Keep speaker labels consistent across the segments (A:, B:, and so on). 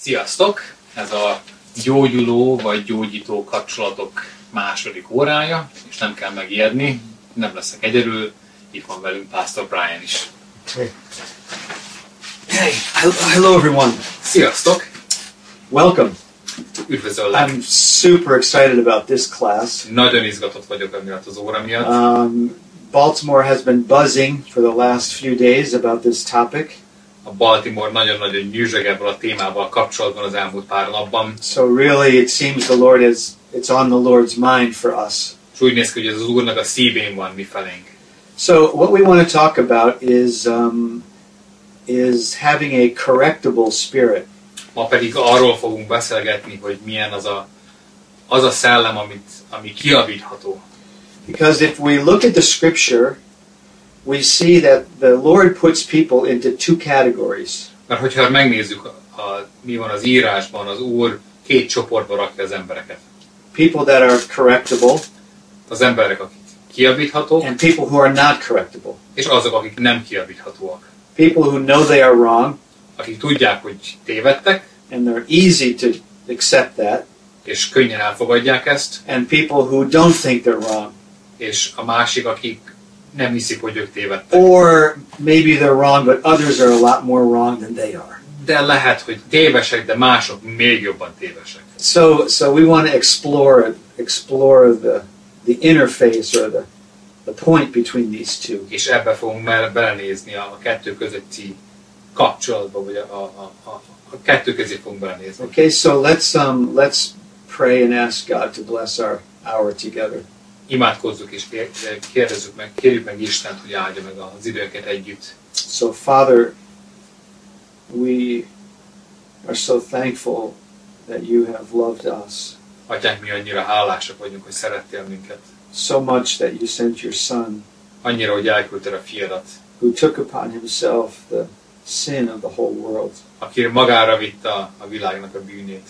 A: Sziasztok! Ez a gyógyuló vagy gyógyító kapcsolatok második órája, és nem kell megijedni, nem leszek egyedül, itt van velünk Pastor Brian is.
B: Hey, hello everyone.
A: Sziasztok!
B: Welcome.
A: Üdvözöllek!
B: I'm super excited about this class.
A: Nagyon izgatott vagyok emiatt az óra miatt.
B: Baltimore has been buzzing for the last few days about this topic.
A: A Baltimore nagyon-nagyon nyüzsög ebből a témával kapcsolatban az elmúlt pár napban.
B: So really it seems the Lord it's on the Lord's mind for us.
A: És úgy néz ki, hogy ez az Úrnak a szívén van mi felénk.
B: So what we want to talk about is having a correctable spirit.
A: Ma pedig arról fogunk beszélgetni, hogy milyen az a szellem, ami kijavítható.
B: Because if we look at the scripture, we see that the Lord puts people into two categories.
A: Mert hogyha megnézzük, mi van az írásban, az Úr két csoportba rakja az embereket.
B: People that are correctable,
A: Az emberek, akik kijavíthatók,
B: and people who are not correctable.
A: és azok, akik nem kijavíthatóak.
B: People who know they are wrong,
A: Akik tudják, hogy tévedtek,
B: and they're easy to accept that,
A: és könnyen elfogadják ezt,
B: and people who don't think they're wrong.
A: és a másik, akik nem hiszik, hogy ők tévedtek.
B: Or maybe they're wrong, but others are a lot more wrong than they are.
A: De lehet, hogy tévesek, de mások még jobban tévesek.
B: So we want to explore the interface or the point between these two.
A: És ebbe fogunk belenézni a kettő közötti kapcsolatba, vagy a kettő közé fogunk belenézni.
B: Okay, so let's pray and ask God to bless our hour together.
A: Imádkozzuk és kérjük meg Istent, hogy áldja meg az időnket együtt.
B: So Father, we are so thankful that you have loved us
A: Atyánk, mi annyira hálásak vagyunk, hogy szerettél minket.
B: so much that you sent your Son,
A: Annyira, hogy elküldted a fiadat,
B: who took upon himself the sin of the whole world.
A: aki magára vitte a világnak a bűnét.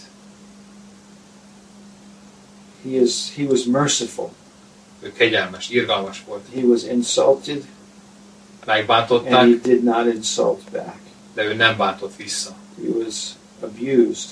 B: He was merciful.
A: Ő kegyelmes, irgalmas volt.
B: He was insulted,
A: Megbántották,
B: and he did not insult back.
A: de ő nem bántott vissza.
B: He was abused.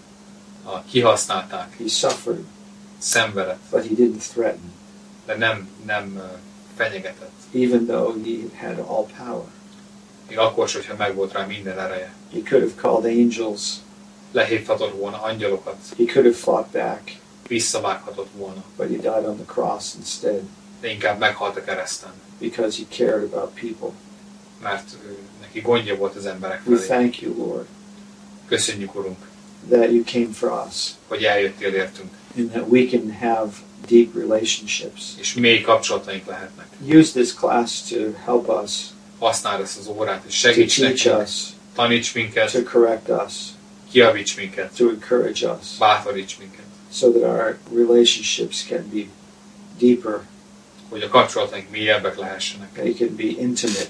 A: Kihasználták,
B: He suffered,
A: szenvedett,
B: but he didn't threaten,
A: de nem fenyegetett.
B: even though he had all power.
A: Még akkor is, hogyha megvolt rá minden ereje.
B: He could have called angels.
A: Lehívhatott volna angyalokat,
B: He could have fought back,
A: visszavághatott volna,
B: but he died on the cross instead
A: de inkább meghalt a kereszten,
B: because he cared about people.
A: mert neki gondja volt az emberek
B: We
A: felé.
B: thank you, Lord,
A: Köszönjük, Urunk,
B: that you came for us
A: hogy eljöttél értünk,
B: and that we can have deep relationships.
A: és mély kapcsolataink lehetnek.
B: Use this class to help us,
A: Használd ezt az órát, és
B: to
A: segíts
B: teach
A: nekünk,
B: us,
A: taníts minket,
B: to correct us,
A: kijavíts minket,
B: to encourage us,
A: bátoríts minket,
B: so that our relationships can be deeper,
A: hogy a kapcsolataink mélyebbek lehessenek,
B: they can be intimate.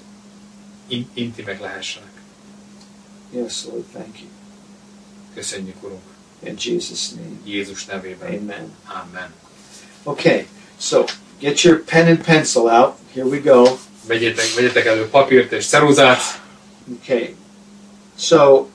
A: intimek lehessenek.
B: Yes, Lord, thank you.
A: Köszönjük, Urunk,
B: In Jesus' name,
A: Jézus nevében.
B: amen.
A: Amen.
B: Okay, so get your pen and pencil out. Here we go.
A: Vegyetek elő papírt és ceruzát.
B: Okay, so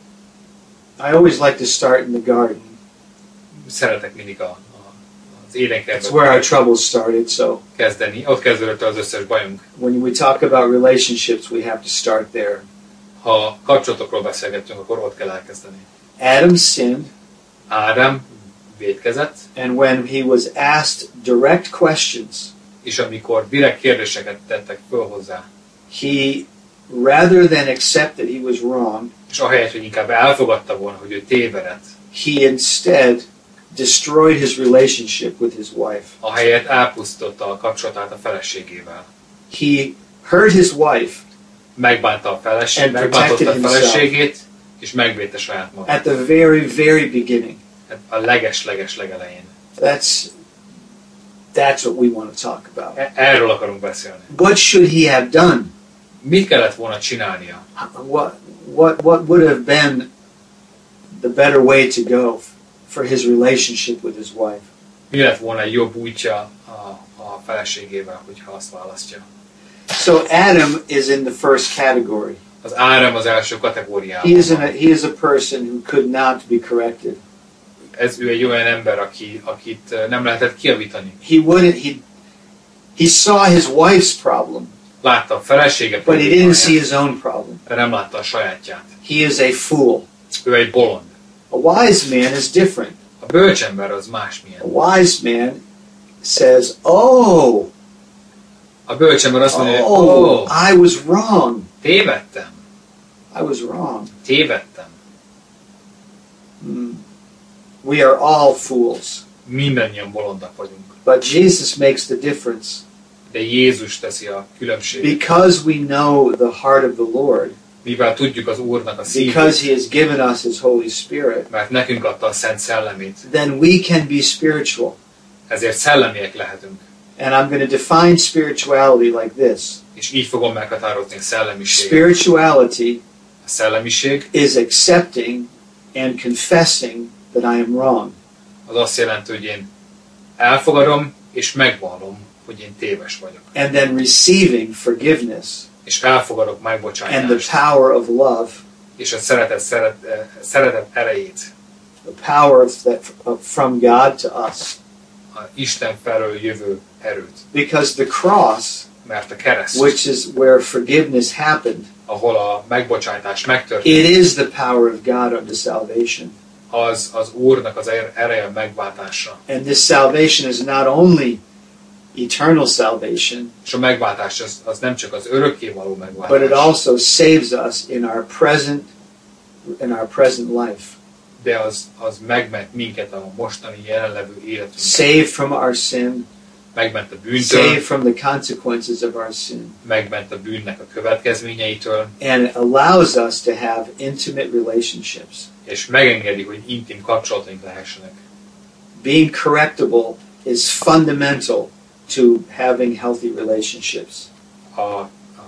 B: I always like to start in the garden.
A: Szeretek mindig az
B: That's
A: édenkertben
B: where our troubles started. So
A: kezdeni. Ott kezdődött az összes bajunk.
B: when we talk about relationships, we have to start there.
A: Ha kapcsolatokról beszélgetünk, akkor ott kell elkezdeni.
B: Adam sinned,
A: Ádám vétkezett,
B: and when he was asked direct questions,
A: és amikor direkt kérdéseket tettek föl hozzá,
B: he, rather than accept that he was wrong,
A: és ahelyett, hogy inkább elfogadta volna, hogy ő tévedett,
B: he instead destroyed his relationship with his wife.
A: ahelyett elpusztította a kapcsolatát a feleségével.
B: He hurt his wife
A: Megbánta a
B: And protected
A: feleségét, és megvédte saját magát.
B: at the very, very beginning.
A: A leges legelején.
B: That's what we want to talk about.
A: Erről akarunk beszélni.
B: What should he have done?
A: Mit kellett volna csinálnia?
B: What would have been the better way to go for his relationship with his wife?
A: Mi lett volna egy jobb útja a feleségével, hogyha azt választja?
B: So Adam is in the first category.
A: Az Árem az első kategóriában van.
B: He is a person who could not be corrected.
A: Ő egy olyan ember, akit nem lehetett kijavítani.
B: He saw his wife's problem,
A: Látta a felesége
B: but he didn't see
A: problémáját,
B: his own problem.
A: de nem látta a sajátját.
B: He is a fool.
A: Ő egy bolond.
B: A wise man is different.
A: A bölcsember az másmilyen.
B: A wise man says, "Oh,
A: A bölcsember azt mondja, hogy
B: oh, I was wrong.
A: tévedtem,
B: I was wrong."
A: tévedtem.
B: We are all fools,
A: Mindannyian bolondak vagyunk.
B: but Jesus makes the difference.
A: De Jézus teszi a különbséget.
B: Because we know the heart of the Lord,
A: Mivel tudjuk az Úrnak a szívét,
B: because He has given us His Holy Spirit,
A: mert nekünk adta a Szent Szellemét,
B: then we can be spiritual.
A: ezért szellemiek lehetünk.
B: And I'm going to define spirituality like this.
A: És így fogom meghatározni a szellemiséget.
B: Spirituality
A: A szellemiség
B: is accepting and confessing that I am wrong.
A: az azt jelenti, hogy én elfogadom és megvallom, hogy én téves vagyok.
B: And then receiving forgiveness
A: És elfogadok
B: and the
A: megbocsájtást.
B: power of love,
A: És a szeretet erejét.
B: the power from God to us.
A: A Isten felől jövő erőt.
B: Because the cross,
A: Mert a kereszt,
B: which is where forgiveness happened,
A: ahol a megbocsájtás megtörtént,
B: it is the power of God unto salvation.
A: az Úrnak az ereje a megváltásra.
B: And this salvation is not only eternal salvation,
A: És a megváltás az nem csak az örökké való
B: but it
A: megváltás,
B: also saves us in our present life.
A: de az megment minket a mostani jelenlevő életünkben.
B: Saved from our sin,
A: Megment a bűntől,
B: saved from the consequences of our sin,
A: megment a bűnnek a következményeitől,
B: and allows us to have intimate relationships.
A: és megengedi, hogy intim kapcsolataink lehessenek.
B: Being correctable is fundamental to having healthy relationships.
A: A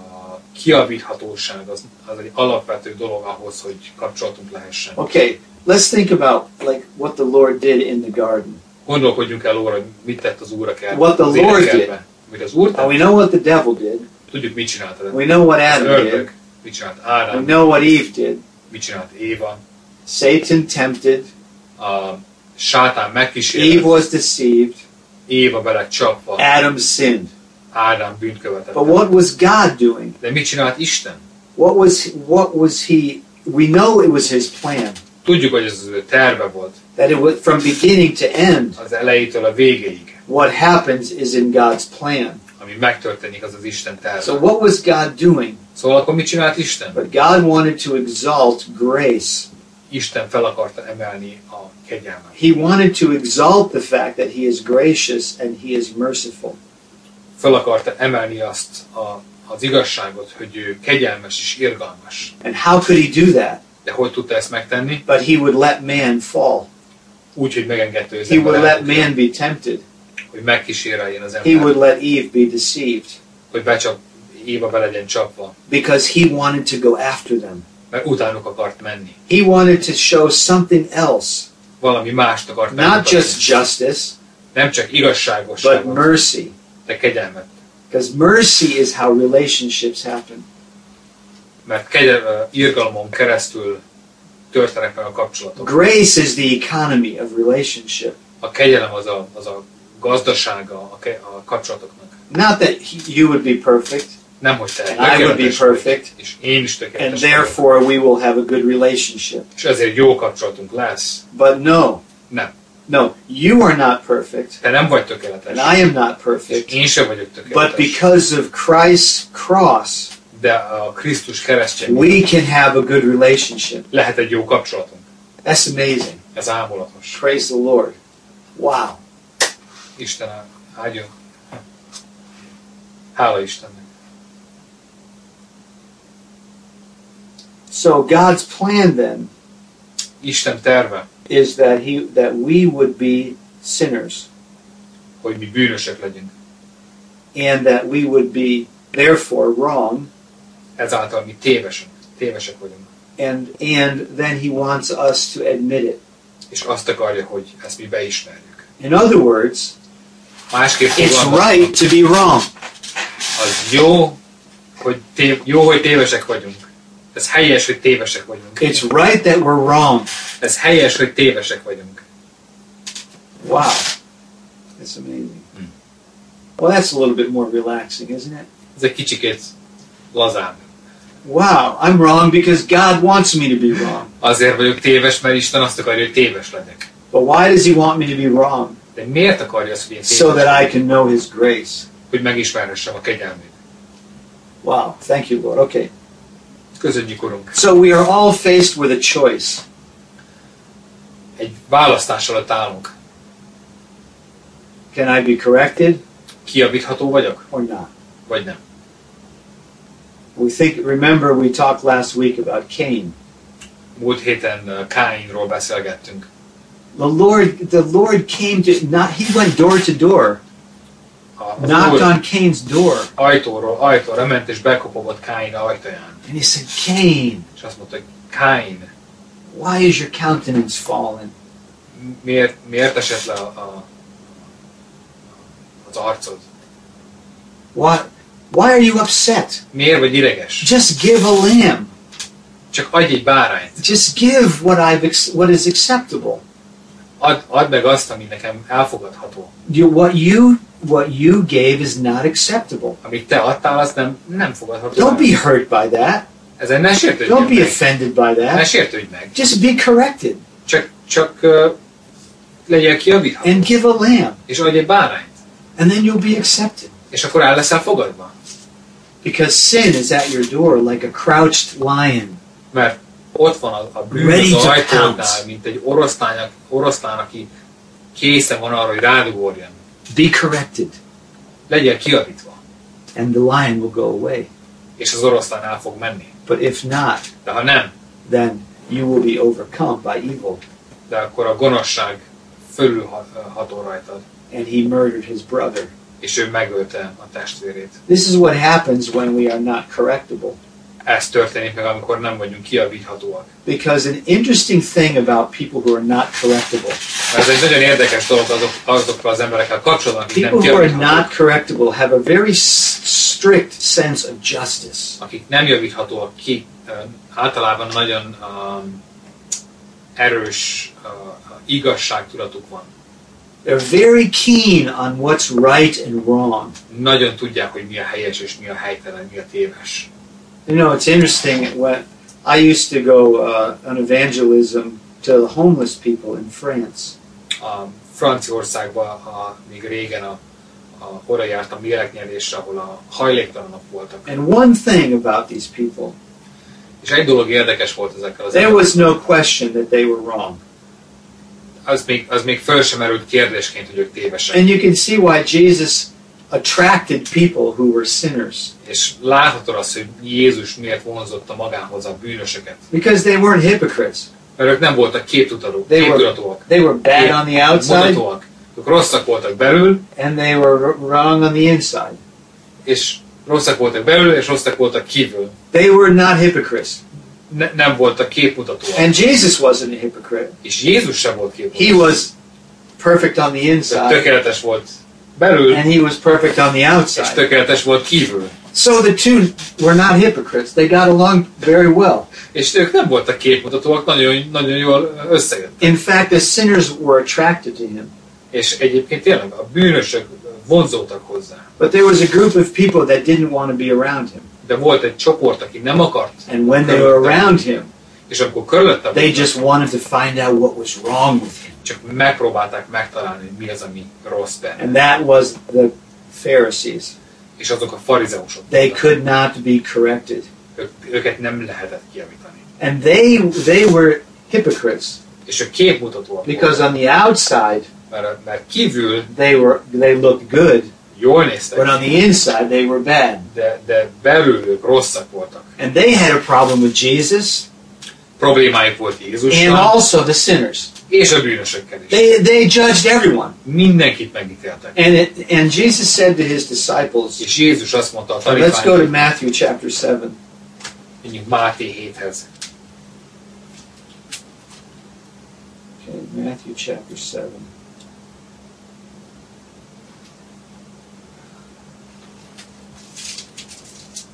A: kiavíthatóság az egy alapvető dolog ahhoz, hogy kapcsolatunk lehessen.
B: Okay, let's think about like what the Lord did in the garden.
A: Gondolkodjunk el arra, hogy mit tett az Úr a kertben.
B: What the
A: az
B: Lord
A: édenkertben. Mit az Úr
B: We
A: tett?
B: know what the devil did.
A: Tudjuk, mit csinált
B: We know what
A: az
B: Adam
A: ördög,
B: did.
A: mit csinált
B: We
A: Ádám,
B: know what Eve did.
A: mit csinált Éva.
B: Satan tempted.
A: A sátán
B: Eve
A: megkísérlet,
B: was deceived.
A: Éva bele csapva,
B: Adam sinned.
A: Ádám bűnt követett.
B: But what was God doing?
A: De mit csinált Isten?
B: What was he? We know it was his plan.
A: Tudjuk, hogy ez az ő terve volt,
B: That it was from beginning to end.
A: az elejétől a végéig.
B: What happens is in God's plan.
A: Ami megtörténik, az az Isten terve.
B: So what was God doing?
A: Szóval akkor mit csinált Isten?
B: But God wanted to exalt grace.
A: Isten fel akarta emelni a kegyelmet.
B: He wanted to exalt the fact that he is gracious and he is merciful.
A: Fel akarta emelni az igazságot, hogy ő kegyelmes és irgalmas.
B: And how could he do that?
A: De hogy tudta ezt megtenni?
B: But he would let man fall.
A: Úgy, hogy megengedte, hogy az
B: He would
A: ember
B: let
A: elbukjon,
B: man be tempted.
A: hogy megkíséreljen az
B: He would
A: ember,
B: let Eve be deceived.
A: hogy Éva be legyen csapva,
B: Because he wanted to go after them.
A: mert utánuk akart menni.
B: He wanted to show something else.
A: Valami mást akart
B: Not
A: megmutatni.
B: just justice,
A: Nem csak
B: but
A: igazságosságot,
B: mercy.
A: de kegyelmet.
B: Because mercy is how relationships happen.
A: Mert irgalmon keresztül történnek meg a kapcsolatok.
B: Grace is the economy of relationship.
A: A kegyelem az a gazdasága a kapcsolatoknak.
B: Not that you would be perfect,
A: Nem, hogy te
B: and I would be
A: tökéletes vagy,
B: perfect,
A: és én is
B: and
A: tökéletes vagyok.
B: therefore we will have a good relationship.
A: És ezért jó kapcsolatunk lesz.
B: But no,
A: Nem.
B: no, you are not perfect,
A: Te nem vagy tökéletes.
B: and I am not
A: És
B: perfect.
A: én sem vagyok
B: But
A: tökéletes.
B: because of Christ's cross,
A: De a Krisztus keresztjén
B: we can have a good relationship.
A: lehet egy jó kapcsolatunk.
B: That's amazing.
A: Ez ámulatos.
B: Praise the Lord. Wow.
A: Isten áldjon. Hála Istennek.
B: So God's plan then
A: Isten terve,
B: is that we would be sinners,
A: hogy mi bűnösök legyünk.
B: and that we would be therefore wrong,
A: Ezáltal mi tévesek vagyunk.
B: and then he wants us to admit it.
A: És azt akarja, hogy ezt mi beismerjük.
B: In other words,
A: Másképp
B: it's
A: fogalmazva,
B: right to be wrong.
A: az jó, hogy tévesek vagyunk. Ez helyes, hogy tévesek vagyunk.
B: It's right that we're wrong.
A: Ez helyes, hogy tévesek vagyunk.
B: Wow. That's amazing. Well, that's a little bit more relaxing, isn't it?
A: Ez egy kicsikét lazább.
B: Wow, I'm wrong because God wants me to be wrong.
A: Azért vagyok téves, mert Isten azt akarja, hogy téves legyek.
B: But why does He want me to be wrong?
A: De miért akarja azt, hogy én
B: So
A: téves
B: that I
A: legyek?
B: can know His grace.
A: Hogy megismerhessem a kegyelmét.
B: Wow, thank you, Lord. Okay.
A: Köszönjük, Urunk.
B: So we are all faced with a choice.
A: Egy választás alatt állunk.
B: Can I be corrected
A: Kijavítható vagyok,
B: or not?
A: vagy nem?
B: Remember we talked last week about Cain.
A: Múlt héten Káinról beszélgettünk.
B: The Lord came to, he went door to door, knocked on Cain's door,
A: Ajtóra ment és bekopogott Káin ajtaján.
B: and He said, Cain,
A: És azt mondta, hogy Káin,
B: why is your countenance fallen?
A: miért esett le az arcod?
B: Why are you upset?
A: Miért vagy ideges?
B: Just give a lamb.
A: Csak adj egy bárányt.
B: Just give what is acceptable.
A: Add meg azt, ami nekem elfogadható.
B: What you gave is not acceptable.
A: Amit te adtál, azt nem fogadható.
B: Don't be hurt by that.
A: Ezen ne sértődj
B: Don't be
A: meg.
B: offended by
A: Ne
B: that.
A: sértődj meg.
B: Just be corrected
A: Csak legyél kijavítható.
B: and give a lamb,
A: És adj egy bárányt.
B: and then you'll be accepted.
A: És akkor el leszel fogadva.
B: Because sin is at your door like a crouched lion.
A: Mert ott van a bűn
B: Ready
A: az
B: to
A: ajtódnál,
B: pounce.
A: mint egy oroszlán, aki készen van arra, hogy rádugorjon.
B: Be corrected,
A: Legyél kijavítva.
B: and the lion will go away.
A: És az oroszlán el fog menni.
B: But if not,
A: De ha nem,
B: then you will be overcome by evil.
A: de akkor a gonoszság fölülhatol rajtad.
B: And he murdered his brother.
A: És ő megölte a testvérét.
B: This is what happens when we are not correctable.
A: Ez történik meg, amikor nem vagyunk kijavíthatóak.
B: Because an interesting thing about people who are not correctable,
A: Ez egy nagyon érdekes dolog azokkal az emberekkel kapcsolatban, akik nem
B: people who are
A: kijavíthatóak.
B: not correctable have a very strict sense of justice.
A: Akik nem javíthatóak ki, általában nagyon erős igazságtudatuk van.
B: They're very keen on what's right and wrong.
A: Nagyon tudják, hogy mi a helyes és mi a helytelen, mi a téves.
B: You know, it's interesting when I used to go on evangelism to the homeless people in France.
A: A Franciaországban még régen oda jártam léleknyelésre, ahol a hajléktalanok voltak.
B: And one thing about these people,
A: És egy dolog érdekes volt ezekkel az
B: there
A: emberekkel.
B: was no question that they were wrong.
A: Az még föl sem merült kérdésként, hogy ők tévesek.
B: And you can see why Jesus attracted people who were sinners.
A: És láthatod azt, hogy Jézus miért vonzotta magához a bűnösöket.
B: Because they weren't hypocrites.
A: Mert ők nem voltak képtudatóak.
B: They were bad on the outside,
A: Mutatóak. Ők rosszak voltak belül,
B: and they were wrong on the inside.
A: és rosszak voltak belül, és rosszak voltak kívül.
B: They were not hypocrites.
A: Nem voltak képmutatóak.
B: And Jesus wasn't a hypocrite.
A: És Jézus sem volt
B: He
A: képmutató.
B: was perfect on the inside,
A: Tökéletes volt belül,
B: and he was perfect on the
A: és
B: outside.
A: tökéletes volt kívül.
B: So the two were not hypocrites. They got along very well.
A: És ők nem voltak képmutatóak, nagyon jól összejöttek.
B: In fact, the sinners were attracted to him.
A: És egyébként tényleg a bűnösök vonzódtak hozzá.
B: But there was a group of people that didn't want to be around him.
A: De volt egy csoport, aki nem akart.
B: And when they were around him,
A: És amikor körülötte
B: they
A: voltak,
B: just wanted to find out what was wrong with him.
A: csak megpróbálták megtalálni, hogy mi az, ami rossz benne.
B: And that was the Pharisees.
A: És azok a farizeusok.
B: They
A: voltak.
B: could not be corrected.
A: Őket nem lehetett kijavítani.
B: And they were hypocrites
A: És ők képmutatóak
B: because
A: voltak,
B: on the outside
A: mert kívül
B: they looked good,
A: jól néztek
B: but on
A: ki,
B: the inside they were bad.
A: de belül ők rosszak voltak.
B: And they had a problem with Jesus
A: Problémájuk volt
B: and
A: Jézussal,
B: also the sinners.
A: és a bűnösökkel is.
B: They judged everyone.
A: Mindenkit megítéltek.
B: And Jesus said to his disciples,
A: És Jézus azt mondta a
B: let's go to
A: tanítványoknak,
B: Matthew chapter 7.
A: menjünk Máté 7-hez.
B: Okay, Matthew chapter 7.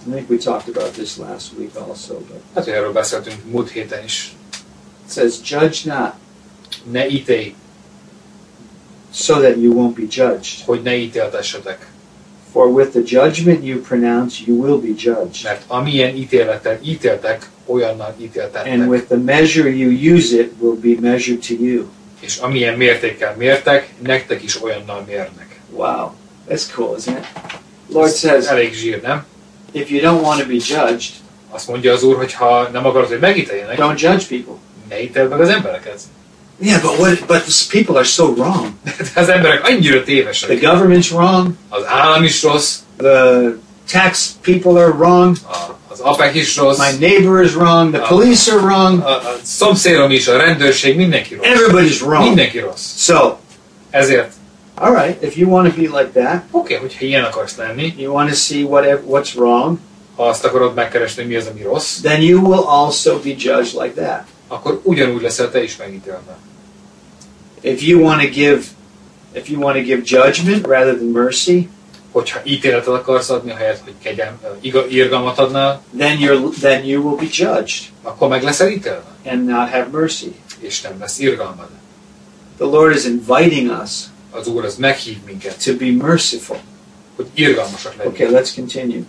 B: I think we talked about this last week also. But
A: Hát, hogy erről beszéltünk múlt héten is.
B: it says, judge not,
A: Ne ítélj,
B: so that you won't be judged.
A: hogy ne ítéltessetek.
B: For with the judgment you pronounce, you will be judged.
A: Mert amilyen ítélettel ítéltek, olyannal ítéltettek.
B: And with the measure you use it will be measured to you.
A: És amilyen mértékkel mértek, nektek is olyannal mérnek.
B: Wow, that's cool, isn't it? Lord says,
A: Elég zsír, nem?
B: if you don't want to be judged,
A: Azt mondja az Úr, hogy ha nem akarod, hogy megítéljenek,
B: don't judge people.
A: ne ítéld meg az embereket.
B: Yeah, but these people are so wrong.
A: De az emberek annyira tévesek.
B: The government's wrong.
A: Az állam is rossz,
B: The tax people are wrong.
A: az APEC is rossz,
B: My neighbor is wrong. The police are wrong.
A: a szomszédom is, a rendőrség, mindenki rossz.
B: Everybody's wrong.
A: Mindenki rossz.
B: So,
A: Ezért,
B: all right, if you want to be like that,
A: oké, hogyha ilyen akarsz lenni,
B: you want to see what's wrong,
A: ha azt akarod megkeresni, mi az, ami rossz,
B: then you will also be judged like that.
A: akkor ugyanúgy leszel te is megítélve.
B: If you want to give judgment rather than mercy,
A: Hogyha ítéletet akarsz adni, ahelyett, hogy irgalmat adnál,
B: then you will be judged
A: akkor meg leszel ítélve,
B: and not have mercy.
A: és nem lesz irgalmad.
B: The Lord is inviting us
A: Az Úr az meghív minket,
B: to be merciful.
A: hogy irgalmasak legyünk.
B: Okay, let's continue.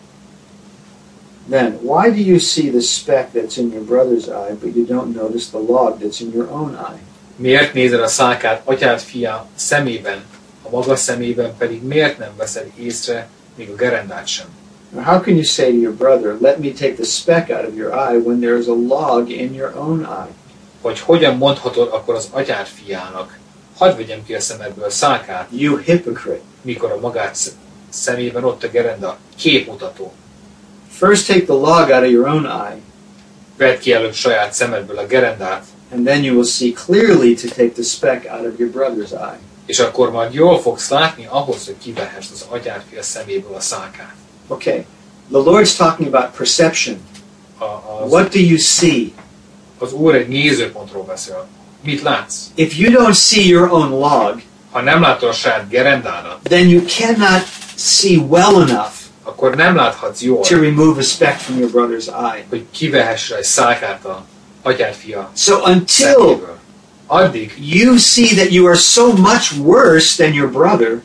B: Then, why do you see the speck that's in your brother's eye, but you don't notice the log that's in your own eye?
A: Miért nézed a szálkát atyád fia szemében, a maga szemében pedig miért nem veszed észre, még a gerendát sem?
B: Now, how can you say to your brother, let me take the speck out of your eye, when there is a log in your own eye?
A: Vagy hogyan mondhatod akkor az atyád fiának, hadd vegyem ki a szemedből a szálkát,
B: You hypocrite.
A: mikor a magát szemében ott a gerenda, képmutató.
B: First take the log out of your own eye,
A: Vedd ki előbb saját szemedből a gerendát,
B: and then you will see clearly to take the speck out of your brother's eye.
A: és akkor majd jól fogsz látni ahhoz, hogy kivehessd az atyád fia szeméből a szálkát.
B: Okay, the Lord's talking about perception.
A: Az,
B: What do you see?
A: az Úr egy nézőpontról beszél. Mit látsz?
B: If you don't see your own log,
A: Ha nem látod a saját gerendádat,
B: then you cannot see well enough
A: akkor nem láthatsz jól,
B: to remove a speck from your brother's eye.
A: hogy kivehess egy szálkát a atyád fia
B: So until
A: szeméből. Addig,
B: you see that you are so much worse than your brother,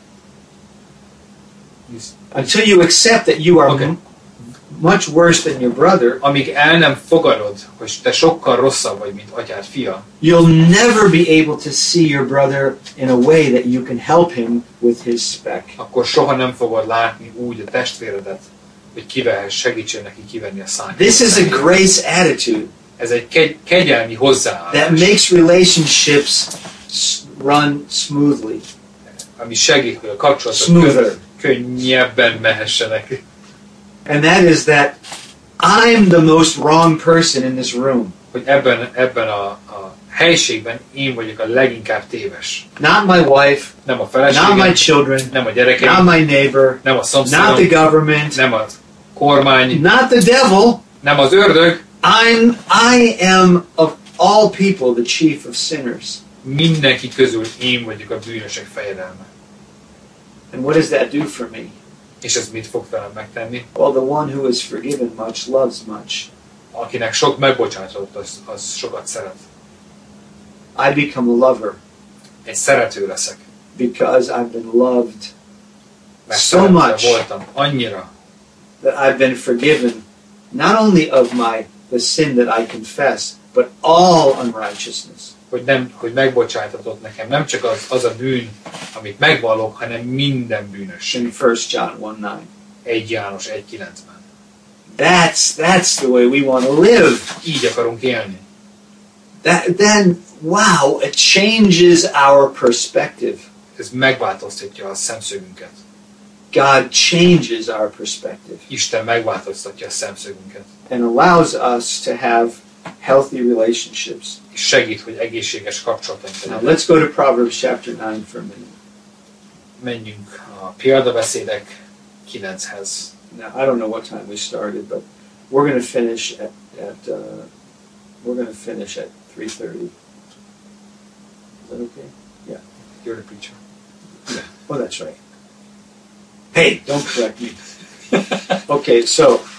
B: until you accept that you are
A: Okay.
B: much worse than your brother,
A: amíg el nem fogadod, hogy te sokkal rosszabb vagy, mint atyád fia,
B: you'll never be able to see your brother in a way that you can help him with his speck.
A: akkor soha nem fogod látni úgy a testvéredet, hogy kivehess, segítsen neki kivenni a szálkát.
B: This is a grace attitude
A: Ez egy kegyelmi
B: that
A: hozzáállás,
B: makes relationships run smoothly.
A: ami segít, hogy a kapcsolatok
B: Smoother.
A: könnyebben mehessenek.
B: And that is that I'm the most wrong person in this room.
A: Hogy ebben a helységben én vagyok a leginkább téves.
B: Not my wife,
A: Nem a
B: not my
A: feleségem,
B: children,
A: nem a
B: not
A: gyerekeim,
B: my neighbor,
A: nem a
B: not the
A: szomszédom,
B: government,
A: nem a kormány,
B: not the devil.
A: nem az ördög.
B: I am of all people the chief of sinners.
A: Mindenki közül én vagyok a bűnösek fejedelme.
B: And what does that do for me?
A: És ez mit fog velem megtenni?
B: Well, the one who is forgiven much loves much.
A: Akinek sok megbocsátott, az sokat szeret.
B: I become a lover
A: Egy szerető leszek,
B: because I've been loved
A: mert
B: so
A: szeretve
B: much
A: voltam annyira,
B: that I've been forgiven not only of the sin that I confess, but all unrighteousness.
A: hogy megbocsájtatott nekem nem csak az a bűn, amit megvallok, hanem minden bűnösség.
B: In 1 John 1:9.
A: 1 János 1:9-ben.
B: That's the way we want to live.
A: Így akarunk élni.
B: Then wow, it changes our perspective.
A: Ez megváltoztatja a szemszögünket.
B: God changes our perspective
A: Isten megváltoztatja a szemszögünket.
B: and allows us to have healthy relationships.
A: És segít, hogy egészséges kapcsolataink
B: Now
A: legyenek.
B: let's go to Proverbs chapter 9 for a minute.
A: Menjünk a példabeszédek 9-hez.
B: Now I don't know what time we started, but we're going to finish at 3:30. Is that okay?
A: You're the preacher.
B: Oh, that's right. Hey, don't correct me. Okay, so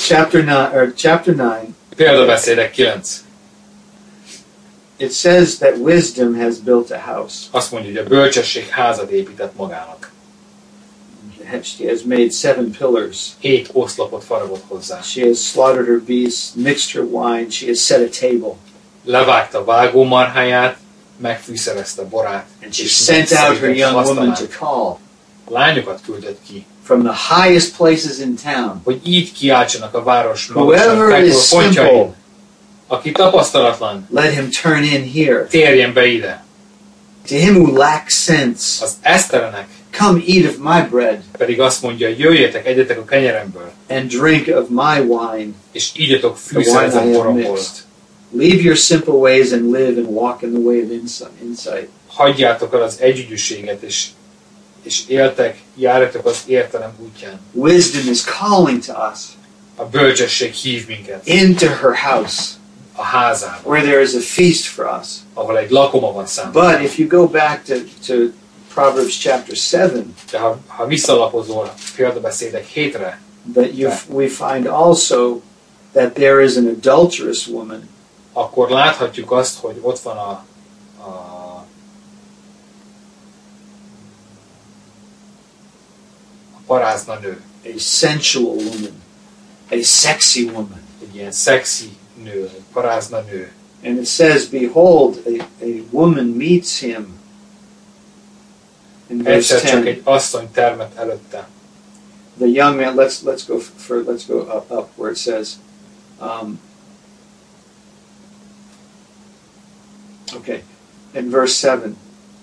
B: chapter 9,
A: Példabeszédek 9.
B: it says that wisdom has built a house.
A: Azt mondja, hogy a bölcsesség házat épített magának.
B: She has made 7 pillars.
A: 7 oszlopot faragott hozzá.
B: She has slaughtered her beasts, mixed her wine. She has set a table.
A: Levágta vágómarháját, megfűszerezte borát.
B: And she sent out her young woman to call
A: Lányokat küldött ki,
B: from the highest places in town.
A: hogy így kiáltsanak a város
B: Whoever
A: magasabb
B: is
A: pontjain.
B: simple,
A: Aki tapasztalatlan,
B: let him turn in here.
A: térjen be ide.
B: To him who lacks sense,
A: Az esztelenek
B: come eat of my bread
A: pedig azt mondja, jöjjetek, egyetek a kenyeremből,
B: and drink of my wine,
A: és ígyatok
B: the wine
A: fűszerezett
B: I have
A: boromból.
B: mixed. Leave your simple ways and live and walk in the way of insight.
A: Hagyjátok el az együgyűséget, és éltek, járjatok az értelem útján.
B: Wisdom is calling to us
A: A bölcsesség hív minket
B: into her house,
A: a házába,
B: where there is a feast for us.
A: ahol egy lakoma van számunkra.
B: But if you go back to Proverbs chapter 7,
A: De ha visszalapozol példabeszédek 7-re,
B: we find also that there is an adulterous woman
A: akkor láthatjuk azt, hogy ott van a parázna nő,
B: a sensual woman, a sexy woman.
A: egy ilyen szexi nő, egy parázna nő.
B: And it says, behold, a woman meets him. In verse
A: Egyszer csak
B: 10,
A: egy asszony termet előtte.
B: the young man, let's go up where it says, okay, in verse 7,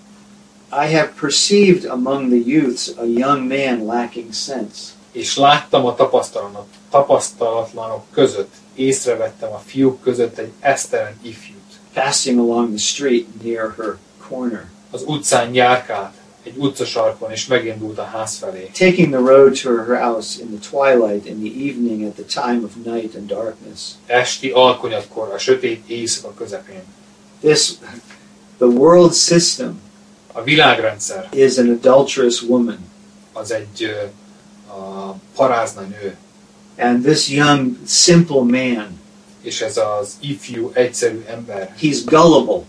B: I have perceived among the youths a young man lacking sense.
A: És láttam a tapasztalatlanok között, észrevettem a fiúk között egy esztelen ifjút.
B: Passing along the street near her corner,
A: Az utcán járkált, egy utcasarkon, és megindult a ház felé.
B: taking the road to her house in the twilight, in the evening, at the time of night and darkness.
A: Esti alkonyatkor, a sötét éjszaka közepén.
B: The world system
A: A világrendszer
B: is an adulterous woman,
A: az egy parázna nő,
B: and this young, simple man,
A: és ez az ifjú, egyszerű ember
B: he's gullible,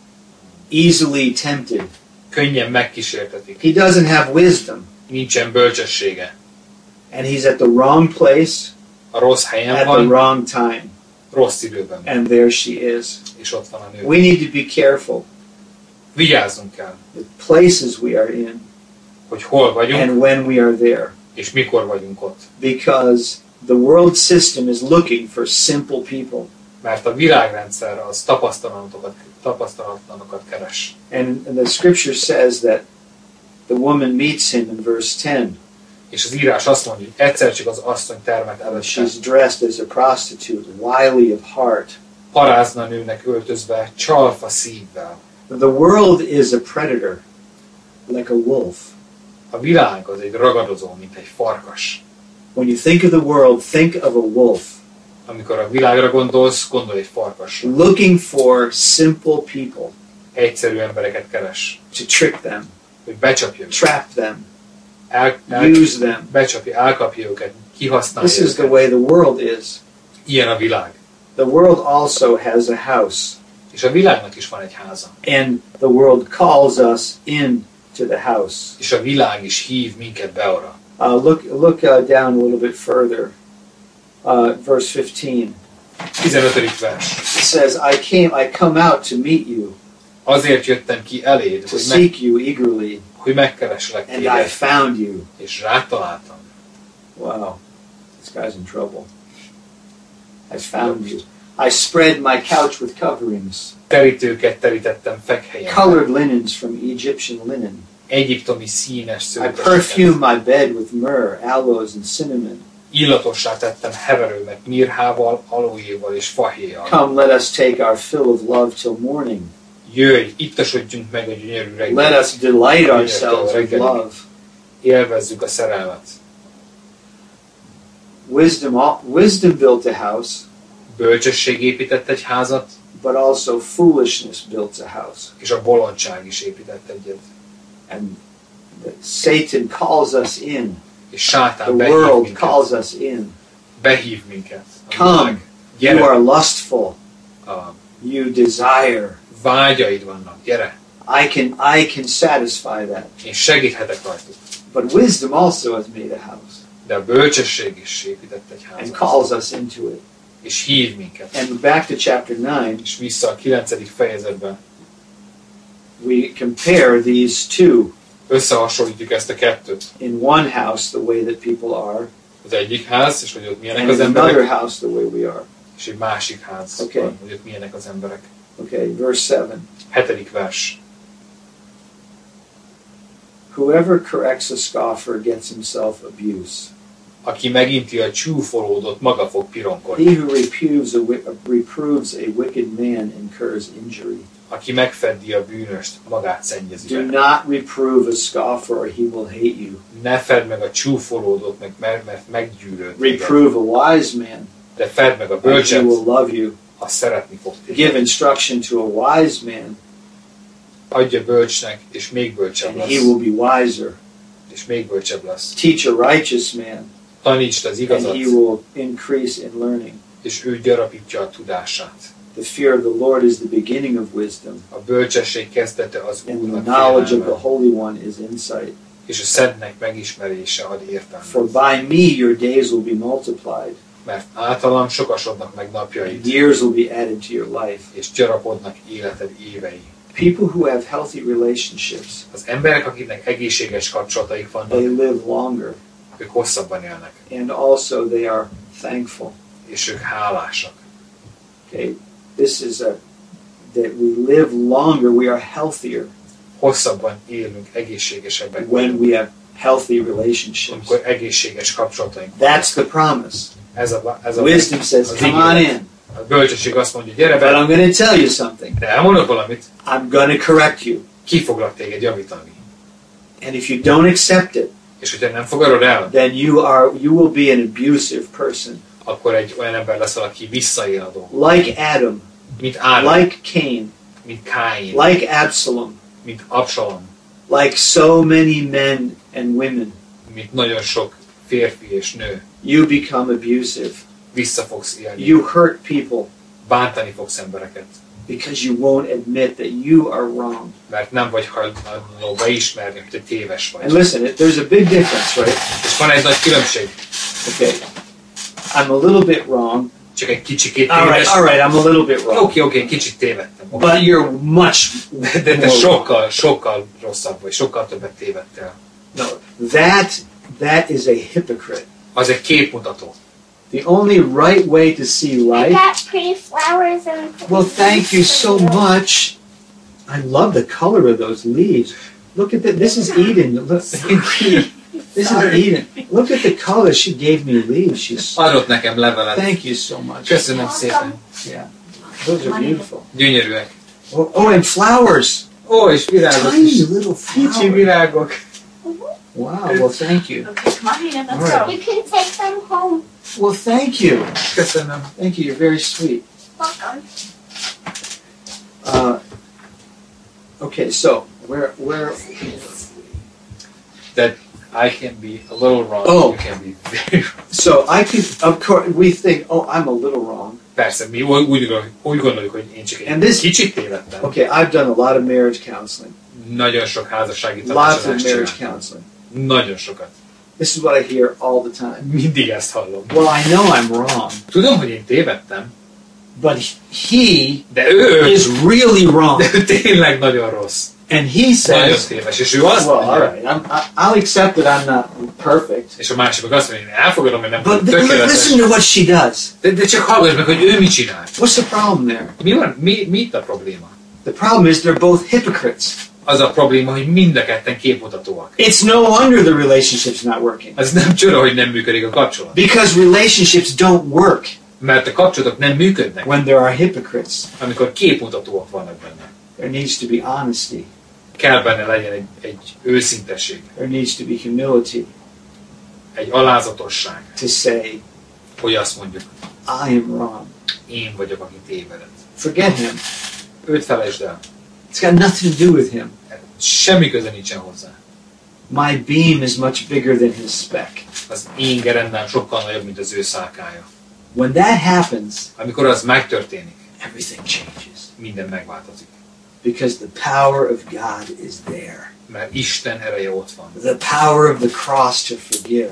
B: easily tempted.
A: könnyen megkísértetik.
B: He doesn't have wisdom,
A: Nincsen bölcsessége.
B: and he's at the wrong place
A: A rossz helyen
B: at the
A: van,
B: wrong time,
A: rossz időben,
B: and there she is.
A: és ott van a nő.
B: We need to be careful
A: Vigyázzunk kell,
B: the places we are in
A: hogy hol vagyunk,
B: and when we are there,
A: és mikor vagyunk ott.
B: because the world system is looking for simple people.
A: Mert a világrendszer az tapasztalatlanokat keres.
B: And the scripture says that the woman meets him in verse 10.
A: És az írás azt mondja, hogy egyszer csak az asszony termet előtte.
B: She's dressed as a prostitute, wily of heart.
A: Parázna nőnek öltözve, csalfa szívvel.
B: The world is a predator, like a wolf.
A: A világ az egy ragadozó, mint egy farkas.
B: When you think of the world, think of a wolf.
A: Amikor a világra gondolsz, gondolj egy farkasra.
B: Looking for simple people
A: Egyszerű embereket keres,
B: to trick them,
A: hogy becsapja őket.
B: trap them,
A: Use
B: them.
A: becsapja, elkapja őket, kihasználja
B: This is the
A: őket.
B: way the world is.
A: Ilyen a világ.
B: The world also has a house,
A: És a világnak is van egy háza.
B: and the world calls us into the house.
A: És a világ is hív minket be arra.
B: Look down a little bit further. Verse 15.
A: 15. vers.
B: It says, I come out to meet you,
A: Azért jöttem ki eléd,
B: to seek you eagerly,
A: hogy megkereslek
B: and I
A: téged,
B: found you.
A: és rátaláltam.
B: Wow, this guy's in trouble. I found you. I spread my couch with coverings,
A: Terítőket terítettem fekhelyen.
B: colored linens from Egyptian linen.
A: Egyiptomi színes
B: I
A: szőröseket.
B: perfume my bed with myrrh, aloes, and cinnamon.
A: Illatossá tettem heverőmet mirhával, aloéval és fahéjjal.
B: Come, let us take our fill of love till morning.
A: Jöjj, ittasodjunk meg a gyönyörű
B: Let
A: reggel.
B: us delight ourselves with love.
A: Élvezzük a szerelmet.
B: Wisdom built a house,
A: Bölcsesség épített egy házat,
B: but also foolishness built a house.
A: és a bolondság is épített egyet.
B: And Satan calls us in.
A: És sátán
B: The
A: behív
B: world
A: minket.
B: calls us in.
A: behív minket.
B: Come, you are lustful,
A: A
B: you desire.
A: vágyaid vannak, gyere,
B: I can satisfy that.
A: én segíthetek rajtuk.
B: But wisdom also has made a house
A: De a bölcsesség is épített egy
B: and
A: házat,
B: calls us into it.
A: és hív minket.
B: And back to chapter 9,
A: És vissza a 9. fejezetben
B: we compare these two.
A: összehasonlítjuk ezt a kettőt.
B: In one house, the way that people are,
A: Az egyik ház, és hogy ott milyenek
B: and
A: az
B: in another
A: emberek,
B: house, the way we are.
A: és egy másik ház,
B: Okay.
A: hogy ott milyenek az emberek.
B: Okay, verse 7.
A: 7. vers.
B: Whoever corrects a scoffer gets himself abuse.
A: Aki meginti a csúfolódot, maga fog pironkodni.
B: He who reproves a wicked man incurs injury.
A: Aki megfeddi a bűnöst, magát szennyezi
B: Do
A: meg.
B: not reprove a scoffer, or he will hate you.
A: Ne fedd meg a csúfolódot, mert meggyűlölt téged.
B: Reprove a wise man,
A: De fedd meg a
B: and he
A: bölcset,
B: will love you.
A: azt szeretni fog
B: Give
A: téged.
B: instruction to a wise man,
A: Adja bölcsnek, és még bölcsebb
B: and he
A: lesz.
B: will be wiser.
A: És még bölcsebb lesz.
B: Teach a righteous man,
A: Tanítsd az
B: and
A: igazat,
B: he will increase in learning.
A: és ő gyarapítja a tudását.
B: The fear of the Lord is the beginning of wisdom,
A: A bölcsesség kezdete az
B: and the
A: Úrnak
B: knowledge of the
A: félelme,
B: Holy One is insight.
A: és a Szentnek megismerése ad
B: For
A: értelmet.
B: by me your days will be multiplied,
A: Mert általam sokasodnak meg
B: and
A: napjaid,
B: years will be added to your life.
A: és gyarapodnak életed évei.
B: People who have healthy relationships,
A: Az emberek, akiknek egészséges kapcsolataik
B: they
A: vannak,
B: live longer,
A: ők hosszabban élnek,
B: and also they are thankful.
A: és ők hálásak.
B: Okay, this is that we live longer, we are healthier
A: Hosszabban élünk, egészségesebbek
B: when
A: vagyunk,
B: we have healthy relationships.
A: amikor egészséges kapcsolataink vannak.
B: That's the promise.
A: Ez a
B: Wisdom says,
A: az
B: come on
A: ígéret.
B: in.
A: A bölcsesség azt mondja, gyere
B: But
A: be,
B: I'm going to tell you something.
A: de elmondok valamit,
B: I'm going to correct you.
A: ki foglak téged javítani.
B: And if you don't accept it,
A: És hogyha nem fogadod el,
B: then you will be an abusive person.
A: akkor egy olyan ember leszel, aki visszaél a dolgok.
B: Like Adam,
A: Mint Ádám,
B: like Cain,
A: mint Káin,
B: like Absalom,
A: mint Absalom,
B: like so many men and women.
A: mint nagyon sok férfi és nő.
B: You become abusive.
A: Vissza fogsz élni,
B: You hurt people
A: bántani fogsz embereket,
B: because you won't admit that you are wrong.
A: mert nem vagy hajlandó beismerni, hogy te téves
B: And
A: vagy.
B: listen, there's a big difference, right?
A: És van egy nagy különbség,
B: Okay. I'm a little bit wrong.
A: csak egy kicsikét
B: All
A: téves.
B: right, I'm a little bit wrong.
A: Oké, kicsit tévedtem.
B: But you're much
A: De te
B: more wrong.
A: sokkal rosszabb vagy, sokkal többet tévedtél.
B: No, that is a hypocrite.
A: Az egy képmutató.
B: The only right way to see
C: I
B: life.
C: got pretty flowers and.
B: Well, thank you so much. I love the color of those leaves. Look at that. This is Eden. Look, this is Eden. Look at the color. She gave me leaves. She's.
A: Adott nekem levelet.
B: Thank you so much.
A: Köszönöm szépen.
B: Yeah, those are beautiful.
A: Gyönyörűek.
B: Oh, and flowers.
A: Ó, és virágok
B: Tiny
A: is.
B: little
A: Kicsi
B: flowers.
A: virágok.
B: Wow. Well, thank you.
D: Okay, come on, Hayden, let's
B: All
D: go.
C: You can take them home.
B: Well, thank you.
A: Köszönöm.
B: Thank you. You're very sweet.
C: Welcome.
B: Okay, so where?
A: That I can be a little wrong,
B: Oh.
A: you can be very wrong.
B: So I could, of course, we think, oh, I'm a little wrong.
A: Persze, mi úgy gondoljuk, hogy én csak
B: And
A: egy
B: this-
A: kicsit tévedtem.
B: Okay, I've done a lot of marriage counseling,
A: Nagyon sok házassági
B: lots of
A: tanácsadást
B: marriage
A: csináltam.
B: counseling.
A: Nagyon sokat.
B: This is what I hear all the time.
A: Mindig ezt hallom.
B: Well, I know I'm wrong,
A: Tudom, hogy én tévedtem,
B: but he
A: de ő
B: is really wrong,
A: de ő tényleg nagyon rossz.
B: and he
A: Nagyon
B: says,
A: téves. És ő azt
B: well, all
A: mondja,
B: right, I'll accept that I'm not perfect,
A: és a másik meg azt mondja, én elfogadom, hogy nem
B: but
A: tökéletes.
B: listen to what she does.
A: De csak hallgass meg, hogy ő mit csinál.
B: What's the problem there?
A: Mi van? Mi itt a probléma?
B: The problem is they're both hypocrites.
A: Az a probléma, hogy mind a ketten képmutatóak.
B: It's no wonder the relationship's not working.
A: Az nem csoda, hogy nem működik a kapcsolat.
B: Because relationships don't work
A: Mert a kapcsolatok nem működnek,
B: when there are hypocrites.
A: amikor képmutatóak vannak benne.
B: There needs to be honesty.
A: Kell benne legyen egy őszintesség,
B: There needs to be humility
A: egy alázatosság,
B: to say,
A: hogy azt mondjuk,
B: I am wrong.
A: én vagyok, aki tévedett.
B: Forget him.
A: Őt felejtsd el.
B: It's got nothing to do with him.
A: Semmi köze nincsen hozzá.
B: My beam is much bigger than his speck.
A: Az én gerendám sokkal nagyobb, mint az ő szálkája.
B: When that happens,
A: Amikor az megtörténik,
B: everything changes.
A: minden megváltozik.
B: Because the power of God is there.
A: Mert Isten ereje ott van.
B: The power of the cross to forgive.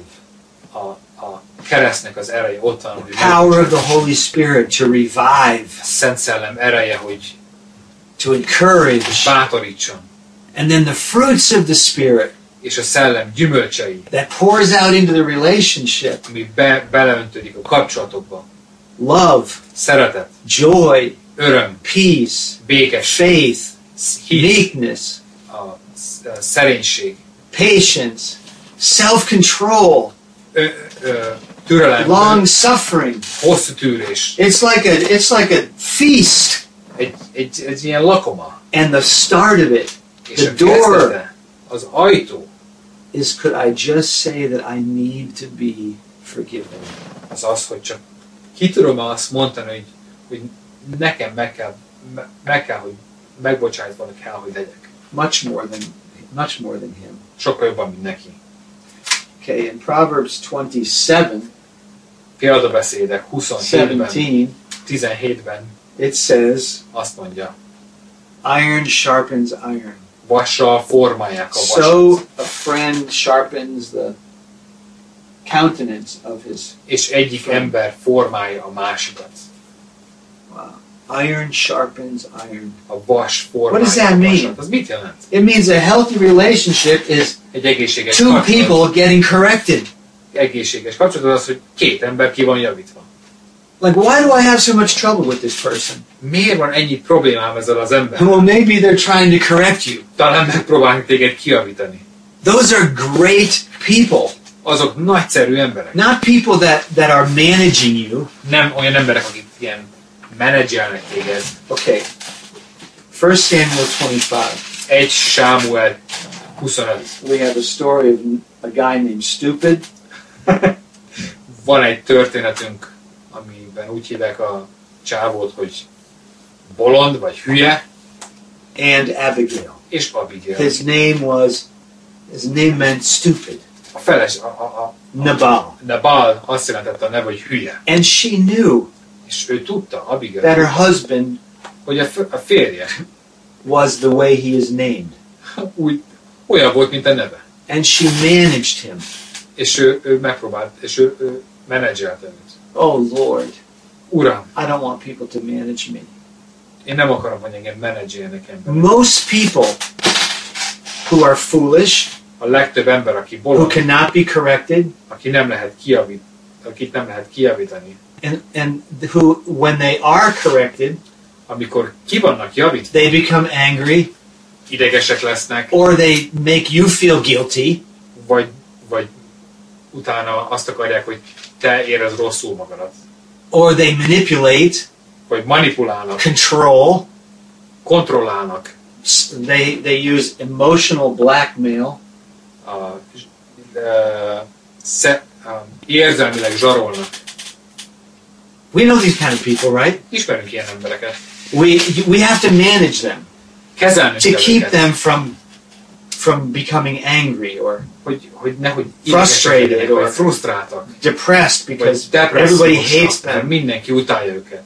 A: A keresztnek az ereje ott van, hogy
B: The power of the Holy Spirit to revive,
A: a Szent Szellem ereje, hogy
B: to encourage.
A: bátorítson.
B: And then the fruits of the Spirit
A: És a szellem gyümölcsei,
B: that pours out into the relationship.
A: ami beleöntödik a kapcsolatokba.
B: Love,
A: Szeretet,
B: joy,
A: öröm,
B: peace,
A: békesség,
B: faith,
A: hit,
B: meekness,
A: a szerénység,
B: patience, self-control,
A: türelem,
B: long suffering.
A: hosszú tűrés.
B: It's like a feast.
A: Egy ilyen lakoma.
B: And the start of it,
A: És
B: the
A: a
B: door,
A: kezdete, az ajtó,
B: is could I just say that I need to be forgiven?
A: az az, hogy csak ki tudom azt mondani, hogy nekem meg kell, hogy megbocsájtva kell, hogy legyek.
B: Much more than him.
A: Sokkal jobban, mint neki.
B: Okay, in Proverbs 27,
A: Példabeszédek 27-ben,
B: 17,
A: 17-ben
B: it says,
A: azt mondja,
B: iron sharpens iron.
A: vassal formálják a vasat.
B: So a friend sharpens the countenance of his.
A: És egyik ember formálja a másikat.
B: Wow. Iron sharpens iron.
A: A vas
B: What
A: formálja
B: does that
A: a
B: mean?
A: vasat. Az mit jelent?
B: It means a healthy relationship is
A: Egy egészséges
B: two
A: kapcsolat.
B: people getting corrected.
A: Egészséges kapcsolat az, hogy két ember ki van javítva.
B: Like, why do I have so much trouble with this person?
A: Miért van ennyi problémám ezzel az emberrel?
B: Well, maybe they're trying to correct you.
A: Talán megpróbálnak téged kijavítani.
B: Those are great people.
A: Azok nagyszerű emberek.
B: Not people that are managing you.
A: Nem olyan emberek, akik ilyen menedzselnek téged.
B: Okay. 1 Samuel 25.
A: 1 Sámuel 25.
B: We have a story of a guy named Stupid.
A: Van egy történetünk, amiben úgy hívják a csávót, hogy bolond vagy hülye,
B: And Abigail.
A: és Abigail.
B: His name meant stupid.
A: A feles,
B: Nabal.
A: Nabal azt jelentette a neve, hogy hülye.
B: And she knew
A: És ő tudta, Abigail,
B: that her
A: tudta,
B: husband
A: hogy a férje
B: was the way he is named.
A: úgy olyan volt, mint a neve.
B: And she managed him.
A: És ő megpróbált, és ő menedzselte őt.
B: Oh Lord,
A: Uram,
B: I don't want people to manage me.
A: én nem akarom, hogy engem menedzseljenek emberek.
B: Most people who are foolish,
A: A legtöbb ember, aki
B: who
A: bolond,
B: cannot be corrected,
A: akit nem lehet kijavítani,
B: and who, when they are corrected,
A: amikor ki vannak javítva,
B: they become angry,
A: idegesek lesznek,
B: or they make you feel guilty,
A: vagy utána azt akarják, hogy te érezd rosszul magadat,
B: or they manipulate,
A: vagy manipulálnak,
B: control,
A: kontrollálnak,
B: they use emotional blackmail,
A: érzelmileg zsarolnak.
B: we know these kind of people, right?
A: Ismerünk ilyen embereket.
B: We have to manage them
A: Kezelnünk
B: to
A: kell
B: keep
A: őket,
B: them from becoming angry or
A: hogy nehogy
B: frustrated
A: idegesek legyenek,
B: or
A: vagy frusztráltak,
B: depressed
A: vagy
B: because everybody
A: depressziósak,
B: hates
A: mert
B: them.
A: mindenki utálja őket.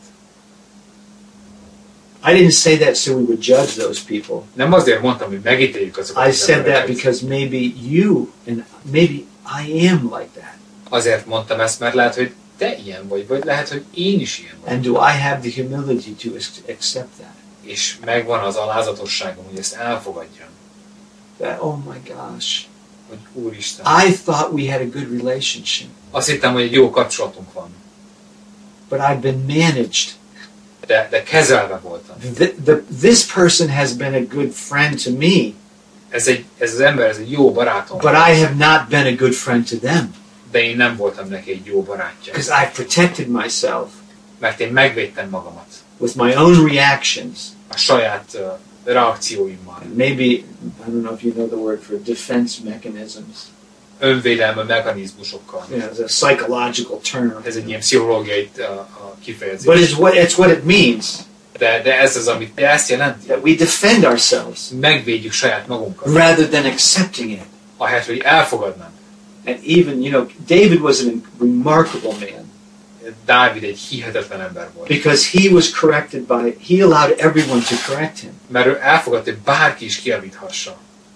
B: I didn't say that so we would judge those people.
A: Nem azért mondtam, hogy megítéljük azokat
B: I
A: az
B: said that
A: embereket.
B: because maybe you and maybe I am like that.
A: Azért mondtam ezt, mert lehet, hogy te ilyen vagy lehet, hogy én is ilyen
B: And
A: vagyok.
B: do I have the humility to accept that?
A: És megvan az alázatosságom, hogy ezt elfogadjam.
B: That, oh my gosh,
A: Hogy Úristen,
B: I thought we had a good relationship,
A: azt hittem, hogy egy jó kapcsolatunk van,
B: but I've been managed.
A: de kezelve voltam.
B: This person has been a good friend to me,
A: Ez az ember, ez egy jó barátom,
B: but I have not been a good friend to them
A: de én nem voltam neki egy jó barátja.
B: because I've protected myself
A: Mert én megvédtem magamat
B: with my own reactions.
A: a saját reakcióimmal.
B: Maybe, I don't know if you know the word for defense mechanisms.
A: Önvédelme mechanizmusokkal.
B: Yeah, it's a psychological term.
A: Ez egy ilyen pszichológiai kifejezés.
B: But it's what it means,
A: De ez az, amit ezt jelenti.
B: that we defend ourselves
A: Megvédjük saját magunkat.
B: rather than accepting it.
A: ahelyett, hogy elfogadnám.
B: And even, David was a remarkable man
A: Dávid egy hihetetlen ember volt.
B: because he allowed everyone to correct him.
A: Mert ő elfogadta, hogy bárki is kijavithassa.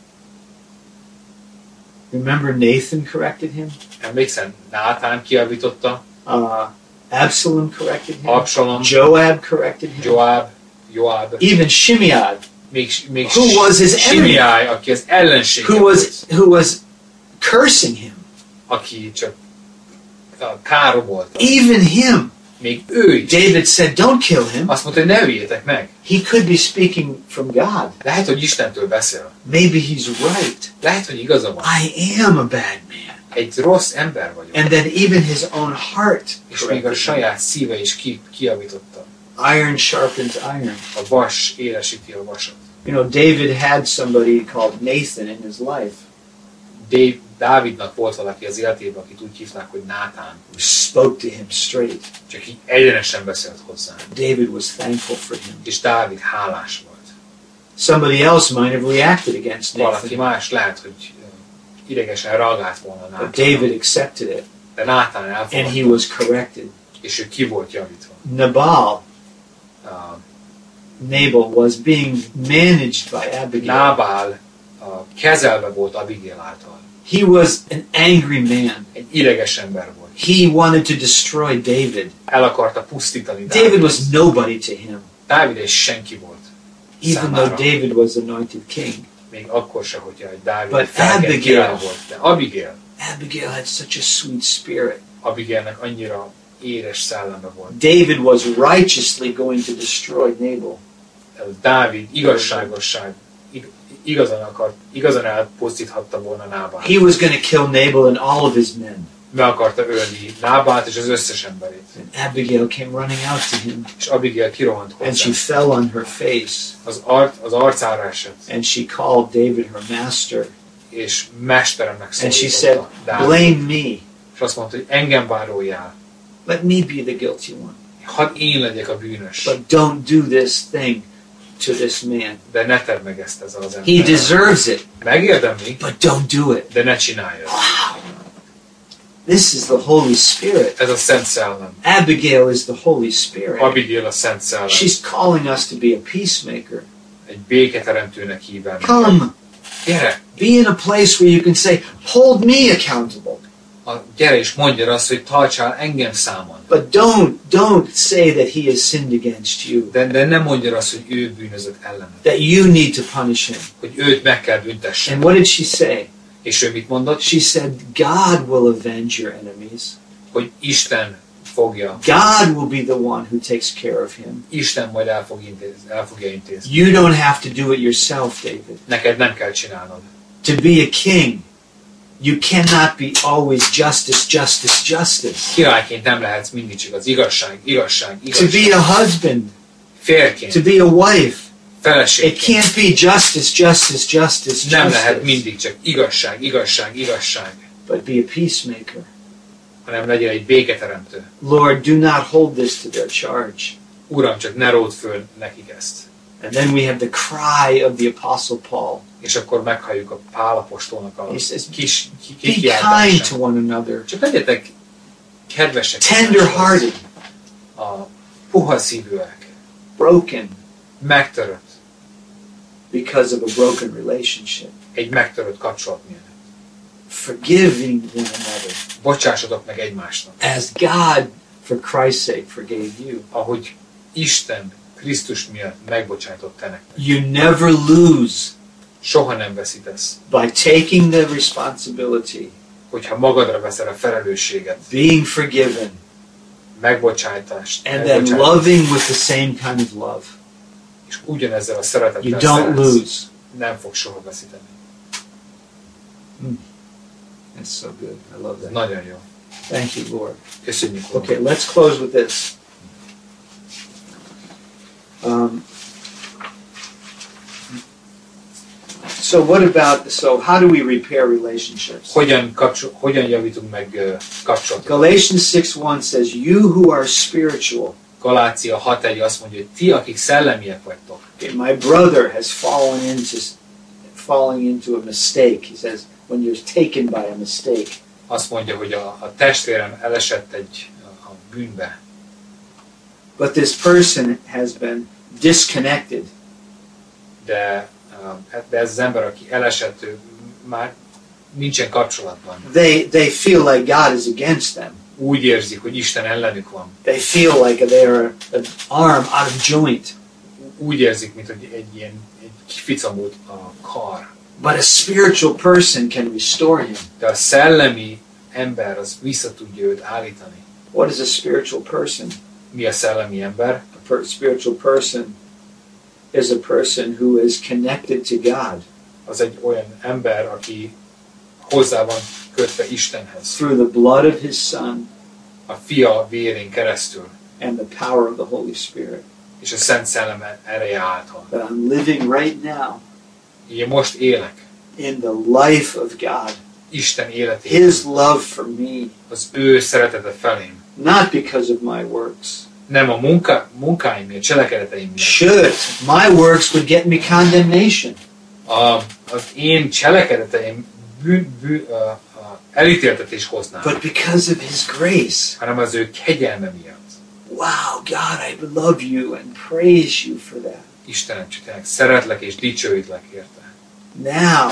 B: Remember Nathan corrected him?
A: Emlékszem, Nátán kijavította,
B: Absalom corrected him.
A: Absalom,
B: Joab corrected him.
A: Joab,
B: Even Shimei,
A: még
B: Who was his enemy?
A: Shimei, aki az ellenség
B: who was cursing him.
A: aki csak károbolta.
B: Even him.
A: Még ő is.
B: David said, don't kill him.
A: Azt mondta, hogy ne öljétek meg.
B: He could be speaking from God.
A: Lehet, hogy Istentől beszél.
B: Maybe he's right.
A: Lehet, hogy igaza van.
B: I am a bad man.
A: Egy rossz ember vagyok.
B: And then even his own heart
A: És még a
B: corrected him.
A: saját szíve is kijavította.
B: Iron sharpens iron.
A: A vas élesíti a vasat.
B: David had somebody called Nathan in his life.
A: Dávidnak volt valaki az életében, akit úgy hívták, hogy Nátán.
B: Who spoke to him straight.
A: Csak így egyenesen beszélt hozzá.
B: David was thankful for him.
A: És Dávid hálás volt.
B: Somebody else might have reacted against
A: Valaki
B: Nathan,
A: más lehet, hogy idegesen reagált volna
B: but
A: Nátánra.
B: David accepted it,
A: De Nátán
B: and he
A: elfogadta,
B: was corrected.
A: és ő ki volt javítva.
B: Nabal
A: Uh,
B: was being managed by Abigail.
A: Nábál kezelve volt Abigail által.
B: He was an angry man.
A: Egy ideges ember volt.
B: He wanted to destroy David.
A: El akarta pusztítani
B: David
A: Dávidot.
B: was nobody to him,
A: Dávid egy senki volt.
B: even
A: Számára.
B: though David was anointed king.
A: Még akkor se, hogyha egy Dávid
B: But
A: egy felkent
B: Abigail-
A: király volt. De
B: Abigail had such a sweet spirit.
A: Abigailnek annyira édes szelleme volt.
B: David was righteously going to destroy Nabal.
A: Dávid igazán elpusztíthatta volna Nábált.
B: He was going to kill Nabal and all of his men.
A: Meg akarta ölni Nábált és az összes emberét.
B: And Abigail came running out to him,
A: És Abigail kirohant
B: and she
A: hozzá.
B: fell on her face,
A: Az arcára esett,
B: and she called David her master,
A: és mesteremnek
B: and she said,
A: szólította Dávid.
B: blame me.
A: És azt mondta, hogy engem vároljál.
B: Let me be the guilty one.
A: Hadd én legyek a bűnös.
B: But don't do this thing to this man.
A: De ne tedd meg ezt ezzel az
B: He
A: emberrel.
B: deserves it,
A: Megérdemli,
B: but don't do it.
A: de ne csináljad.
B: This is the Holy Spirit.
A: Ez a Szent Szellem.
B: Abigail is the Holy Spirit.
A: Abigail a Szent Szellem.
B: She's calling us to be a peacemaker.
A: Egy béketeremtőnek hív bennünket.
B: Come,
A: Gyere!
B: be in a place where you can say, hold me accountable.
A: Gyere és mondja azt, hogy tartsál engem számon.
B: But don't say that he has sinned against you.
A: De nem mondja azt, hogy ő bűnözött ellened.
B: That you need to punish him.
A: Hogy őt meg kell büntessen.
B: And what did she say?
A: És ő mit mondott?
B: She said, God will avenge your enemies.
A: Hogy Isten fogja.
B: God will be the one who takes care of him.
A: Isten majd el fogja intézni.
B: You don't have to do it yourself, David.
A: Neked nem kell csinálnod.
B: To be a king, you cannot be always justice.
A: Királyként nem lehetsz mindig csak az igazság.
B: To be a husband,
A: Férként,
B: to be a wife, it
A: feleségként.
B: can't be justice.
A: Nem lehet mindig csak igazság.
B: But be a peacemaker.
A: Hanem legyen egy béketeremtő.
B: Lord, do not hold this to their charge.
A: Uram, csak ne ród föl nekik ezt.
B: And then we have the cry of the Apostle Paul.
A: És akkor meghalljuk a Pál apostolnak a
B: He says,
A: kis
B: be kind
A: kikiáltását.
B: to one another,
A: Csak legyetek kedvesek.
B: tender-hearted,
A: A puha szívűek.
B: broken
A: Megtörött.
B: because of a broken relationship,
A: Egy megtörött kapcsolat miatt.
B: forgiving one another,
A: Bocsássatok meg egymásnak.
B: as God, for Christ's sake, forgave you.
A: Ahogy Isten Krisztus miatt megbocsájtott te nektek.
B: You never lose
A: Soha nem veszítesz.
B: by taking the responsibility,
A: Hogyha magadra veszel a felelősséget,
B: being forgiven,
A: megbocsájtást,
B: and then loving with the same kind of love.
A: és ugyanezzel a szeretettel
B: You don't
A: szeretsz,
B: lose.
A: nem fog soha veszíteni.
B: That's so good. I love
A: Ez
B: that.
A: nagyon jó.
B: Thank you, Lord.
A: Köszönjük, Uram.
B: Okay, let's close with this. So how do we repair relationships?
A: Hogyan javítunk meg kapcsolatot?
B: Galatians 6:1 says, you who are spiritual,
A: Galácia 6.1 azt mondja, hogy ti, akik szellemiek vagytok.
B: okay, my brother has fallen into a mistake. He says, when you're taken by a mistake.
A: Azt mondja, hogy a testvérem elesett a bűnbe.
B: But this person has been disconnected.
A: De ez az ember, aki elesett, ő már nincsen kapcsolatban.
B: They feel like God is against them.
A: Úgy érzik, hogy Isten ellenük van.
B: They feel like they're an arm out of joint.
A: Úgy érzik, mint hogy egy kificamult a kar.
B: But a spiritual person can restore him.
A: De a szellemi ember az vissza tudja őt állítani.
B: What is a spiritual person?
A: Mi a szellemi ember?
B: A spiritual person is a person who is connected to God.
A: Az egy olyan ember, aki hozzá van kötve Istenhez.
B: Through the blood of his son.
A: A fia vérén keresztül.
B: And the power of the Holy Spirit.
A: És a Szent Szellem ereje által.
B: That I'm living right now.
A: Én most élek.
B: In the life of God.
A: Isten életében.
B: His love for me.
A: Az ő szeretete felém.
B: Not because of my works.
A: Nem a munkáim miatt, cselekedeteim miatt.
B: Should my works would get me condemnation.
A: Az én cselekedeteim elítéltetés hozná.
B: But because of his grace.
A: Hanem az ő kegyelme miatt.
B: Wow, God, I love you and praise you for that.
A: Istenem, csak szeretlek és dicsőítlek érte.
B: Now,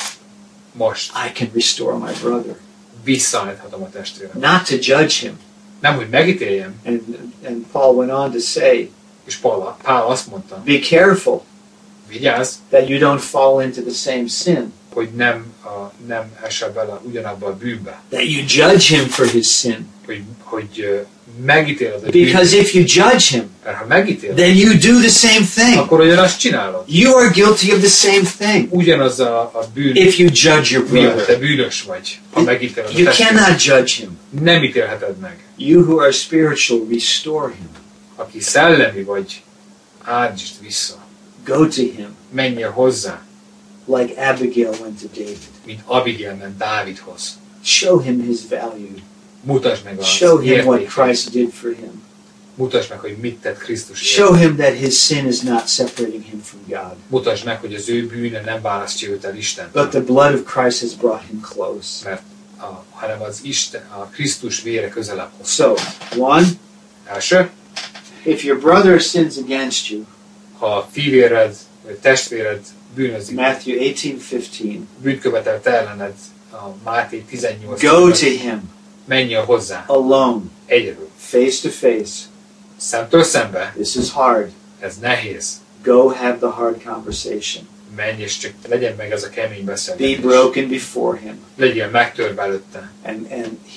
A: most
B: I can restore my brother.
A: Visszaállíthatom a testvérem.
B: Not to judge him.
A: Nem, hogy megítéljem.
B: And Paul went on to say,
A: és Pál azt mondta,
B: be careful.
A: Vigyázz,
B: that you don't fall into the same sin.
A: Hogy nem esel bele ugyanabba a bűnbe.
B: That you judge him for his sin.
A: Hogy megítéled a bűnbe.
B: Because if you judge him,
A: mert ha megítéled,
B: then you do the same thing.
A: Akkor ugyanazt csinálod.
B: You are guilty of the same thing.
A: Ugyanaz a bűn.
B: If you judge your brother,
A: te bűnös vagy, ha megítéled a
B: you cannot judge him.
A: Nem ítélheted meg.
B: You who are spiritual, restore him.
A: Aki szellemi vagy, áldítsd vissza.
B: Go to him.
A: Menjél hozzá.
B: Like Abigail went to David.
A: Mint Abigail ment Dávidhoz.
B: Show him his value.
A: Mutasd meg az
B: Show him what Christ did for him.
A: Mutasd meg, hogy mit tett Krisztus érte.
B: Show him that his sin is not separating him from God.
A: Mutasd meg, hogy az ő bűne nem választja őt el Istentől.
B: But the blood of Christ has brought him close.
A: Mert hanem az a Krisztus vére közelebb hoz.
B: So, one.
A: Első.
B: If your brother sins against you.
A: Ha a fivéred vagy testvéred bűnözik.
B: Matthew 18:15.
A: Bűnkövetel te ellened a Máté 18.
B: Go to him.
A: Menjél hozzá.
B: Alone.
A: Egyedül.
B: Face to face.
A: Szemtől szembe.
B: This is hard.
A: Ez nehéz.
B: Go have the hard conversation.
A: Menj és csak legyen meg ez a kemény beszélgetés.
B: Be broken before him.
A: Legyél megtörve előtte.
B: And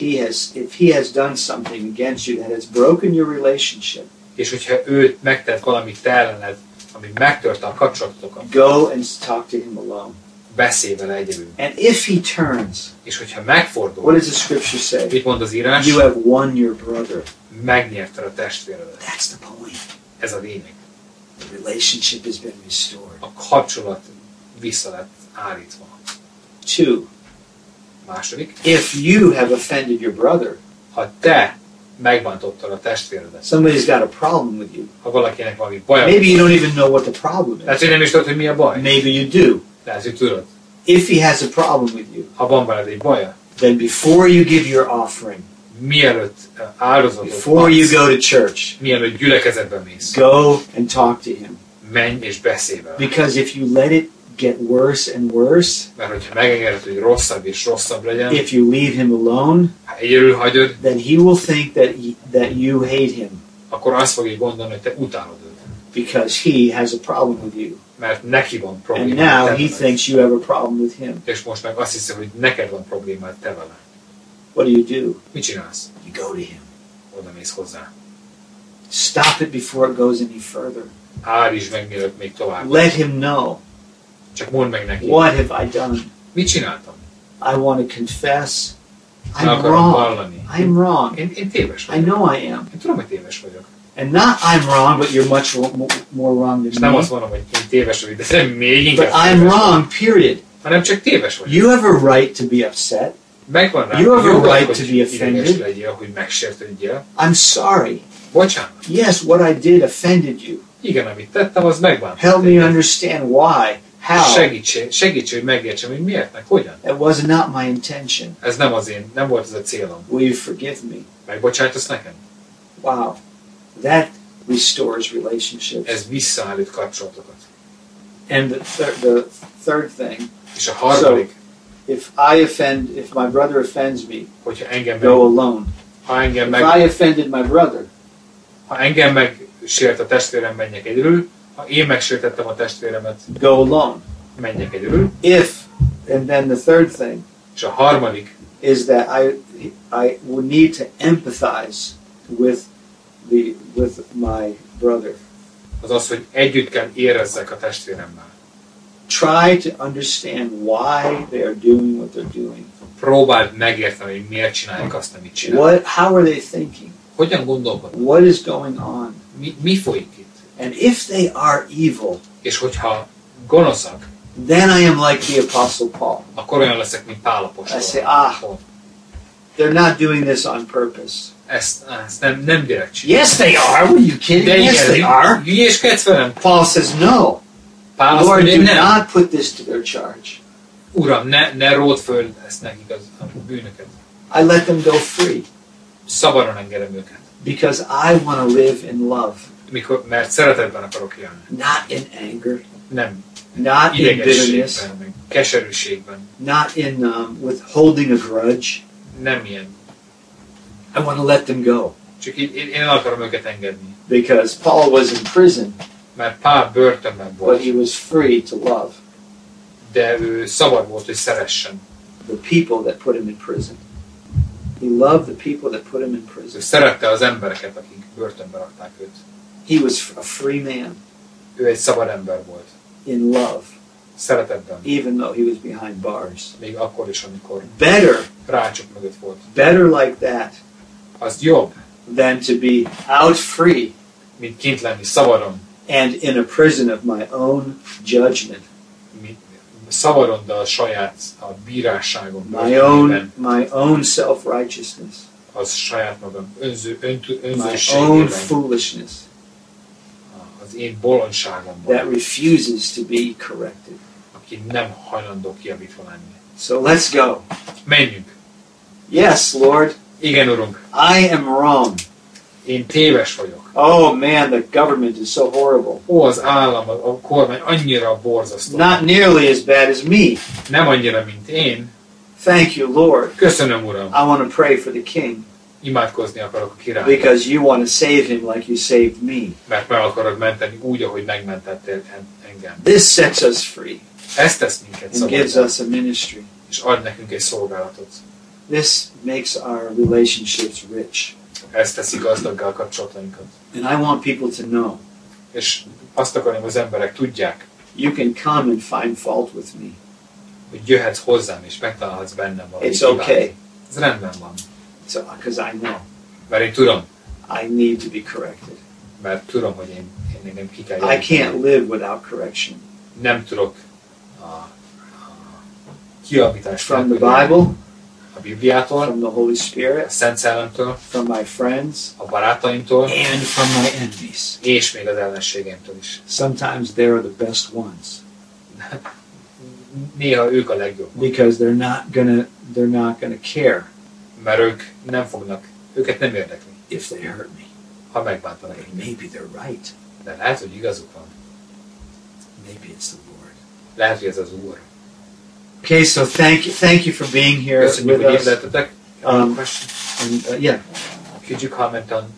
B: if he has done something against you that has broken your relationship.
A: És hogyha ő megtett valamit te ellened, ami megtörte a kapcsolatotokat.
B: Go and talk to him alone.
A: Beszélj vele egyedül.
B: And if he turns.
A: És hogyha megfordul.
B: What does the scripture say?
A: Mit mond az írás?
B: You have won your brother.
A: Megnyerted a testvéredet.
B: That's the point.
A: Ez a lényeg.
B: The relationship has been restored.
A: A kapcsolat vissza lett állítva.
B: 2.
A: Második.
B: If you have offended your brother.
A: Ha te megbántottad a testvéredet.
B: Somebody's got a problem with you.
A: Ha valakinek valami baja.
B: Maybe you don't even know what the problem is.
A: Lehet, hogy nem is tudod, hogy mi a baj.
B: Maybe you do.
A: Lehet, hogy tudod.
B: If he has a problem with you.
A: Ha van veled egy baja.
B: Then before you give your offering.
A: Mielőtt áldozatot
B: before you go to church.
A: Mielőtt gyülekezetbe mész.
B: Go and talk to him.
A: Menj és beszélj vele.
B: Because if you let it get worse and worse.
A: Mert hogyha megengeded, hogy rosszabb és rosszabb legyen.
B: If you leave him alone.
A: Ha egyedül hagyod.
B: Then he will think that you hate him.
A: Akkor azt fogja gondolni, hogy te utálod őt.
B: Because he has a problem with you.
A: Mert neki van probléma.
B: And now he thinks you have a problem with him.
A: És most meg azt hiszi, hogy neked van problémád te vele.
B: What do you do?
A: Mit csinálsz?
B: You go to him.
A: Oda mész hozzá.
B: Stop it before it goes any further.
A: Állítsd meg, mielőtt még tovább.
B: Let him know.
A: Csak mondd meg neki.
B: What have I done?
A: Mit csináltam?
B: I want to confess.
A: I'm
B: wrong. I'm wrong.
A: Én téves vagyok.
B: I know I am.
A: Én tudom, hogy téves vagyok.
B: And not I'm wrong, but you're much more wrong
A: És
B: than
A: nem
B: me.
A: azt mondom, hogy én téves vagyok, de nem még inkább
B: But I'm wrong, period.
A: hanem csak téves vagyok.
B: You have a right to be upset.
A: Megvan rá.
B: You have a
A: jogod,
B: right
A: hogy
B: to be offended.
A: ideges legyél, hogy megsértődjél.
B: I'm sorry.
A: Bocsánat.
B: Yes, what I did offended you.
A: Igen, amit tettem, az megbántott.
B: Help me understand why How?
A: Segíts, hogy megértsem, hogy miért, meg hogyan.
B: It was not my intention.
A: Ez nem volt az a célom.
B: Will you forgive me?
A: Megbocsájtasz nekem?
B: Wow. That restores relationships.
A: Ez visszaállít kapcsolatokat.
B: And the third thing,
A: És a harmadik,
B: if my brother offends me,
A: hogyha engem
B: go alone. If I offended my brother,
A: ha engem megsért a testvérem, menjek egyedül. Ha én megsértettem a testvéremet,
B: go alone.
A: menjek egyedül.
B: And then the third thing
A: És a harmadik,
B: is that I will need to empathize with my brother.
A: az az, hogy együtt kell érezzek a testvéremmel.
B: Try to understand why they are doing what they're doing.
A: Próbáld megérteni, hogy miért csinálják azt, amit csinálják.
B: How are they thinking?
A: Hogyan gondolkodnak?
B: What is going on?
A: Mi folyik itt?
B: And if they are evil,
A: És hogyha gonoszak,
B: then I am like the Apostle Paul.
A: akkor olyan leszek, mint Pál
B: I
A: apostol.
B: say, they're not doing this on purpose.
A: Ezt nem direkt csinálják.
B: Yes, they are. What are you kidding?
A: De
B: Yes, they are.
A: hülyéskedsz velem?
B: Paul says, no.
A: Pál azt
B: Lord,
A: mondja,
B: do
A: nem.
B: not put this to their charge.
A: Uram, ne ród föl ezt nekik a bűnöket.
B: I let them go free
A: Szabadon engedem őket.
B: because I want to live in love,
A: Mert szeretetben akarok élni.
B: not in anger,
A: Nem
B: not in bitterness,
A: idegességben, meg keserűségben.
B: not in with holding a grudge.
A: Nem ilyen.
B: I want to let them go
A: Csak én el akarom őket engedni.
B: because Paul was in prison,
A: Mert Pál börtönben
B: but
A: volt,
B: he was free to love
A: de ő szabad volt, hogy szeressen.
B: the people that put him in prison. He loved the people that put him in
A: Ő
B: prison.
A: szerette az embereket, akik börtönbe rakták őt.
B: He was a free man
A: Ő egy szabad ember volt.
B: in love,
A: Szeretetben.
B: even though he was behind bars.
A: Még akkor is, amikor
B: Better
A: rácsok mögött volt.
B: like that
A: Az jobb,
B: than to be out free
A: mint kint lenni szabadon.
B: and in a prison of my own judgment,
A: Szabadon, de a saját bírásságom.
B: my own self-righteousness,
A: Az saját magam
B: my own
A: önzőségében.
B: foolishness
A: Az én bolondságomban.
B: that refuses to be corrected.
A: Aki nem hajlandó kijavítva lenni.
B: So let's go.
A: Menjünk.
B: Yes, Lord,
A: Igen, Urunk.
B: I am wrong.
A: Én téves vagyok.
B: Oh man, the government is so horrible.
A: Ó, az állam, a kormány annyira borzasztó.
B: Not nearly as bad as me.
A: Nem annyira, mint én.
B: Thank you, Lord.
A: Köszönöm, Uram.
B: I want to pray for the king
A: Imádkozni akarok a királyra.
B: because you want to save him like you saved me.
A: Mert meg akarod menteni úgy, ahogy megmentettél engem.
B: This sets us free
A: Ez tesz minket
B: and gives
A: szabadon.
B: us a ministry.
A: És ad nekünk egy szolgálatot.
B: This makes our relationships rich.
A: Ez teszi gazdaggá a kapcsolatainkat.
B: And I want people to know
A: És azt akarom, az emberek tudják,
B: you can come and find fault with me.
A: hogy jöhetsz hozzám, és megtalálhatsz bennem valami
B: It's okay.
A: Ez rendben van.
B: Because I know
A: Mert én tudom,
B: I need to be corrected.
A: mert tudom, hogy én engem ki kell
B: I
A: javítani.
B: can't live without correction.
A: Nem tudok a kijavítást
B: From the
A: nélkül élni.
B: Bible,
A: A Bibliától,
B: from the Holy
A: a
B: Spirit,
A: Szent Szellemtől,
B: from my friends,
A: a barátaimtól,
B: and from my enemies.
A: és még az ellenségeimtől is.
B: Sometimes they are the best ones
A: Néha ők a legjobb,
B: because they're not gonna care
A: mert ők nem fognak, őket nem érdekli,
B: if they hurt me.
A: ha megbántanak
B: But
A: engem.
B: maybe they're right.
A: De lehet, hogy igazuk van.
B: Maybe it's the Lord.
A: Lehet, hogy ez az Úr.
B: Okay, so thank you for being here
A: Köszönjük,
B: with
A: hogy itt
B: us.
A: lettetek.
B: And yeah,
A: Could you comment on,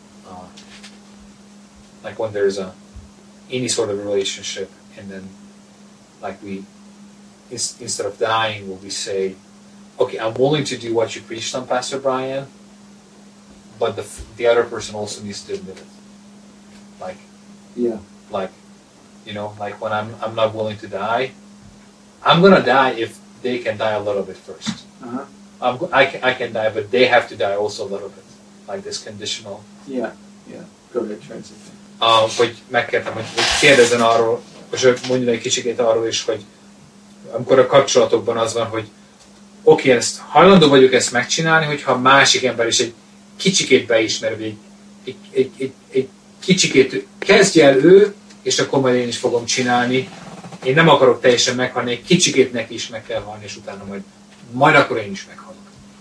A: like when there's any sort of relationship, and then, like instead of dying, will we say, okay, I'm willing to do what you preached on, Pastor Brian, but the other person also needs to admit it.
B: yeah.
A: Like, like when I'm not willing to die, I'm gonna die if they can die a little bit first.
B: Uh-huh.
A: I can die, but they have to die also a little bit. Like this conditional.
B: Yeah. Go ahead, translate.
A: Hogy megkértem, hogy kérdezzen arról, és mondjon egy kicsikét arról is, hogy amikor a kapcsolatokban az van, hogy oké, ezt hajlandó vagyok ezt megcsinálni, hogyha a másik ember is egy kicsikét beismer, vagy egy kicsikét kezdje el ő, és akkor majd én is fogom csinálni, Én nem akarok teljesen meghalni, egy kicsikét neki is meg kell halni, és utána majd akkor én is meghalok.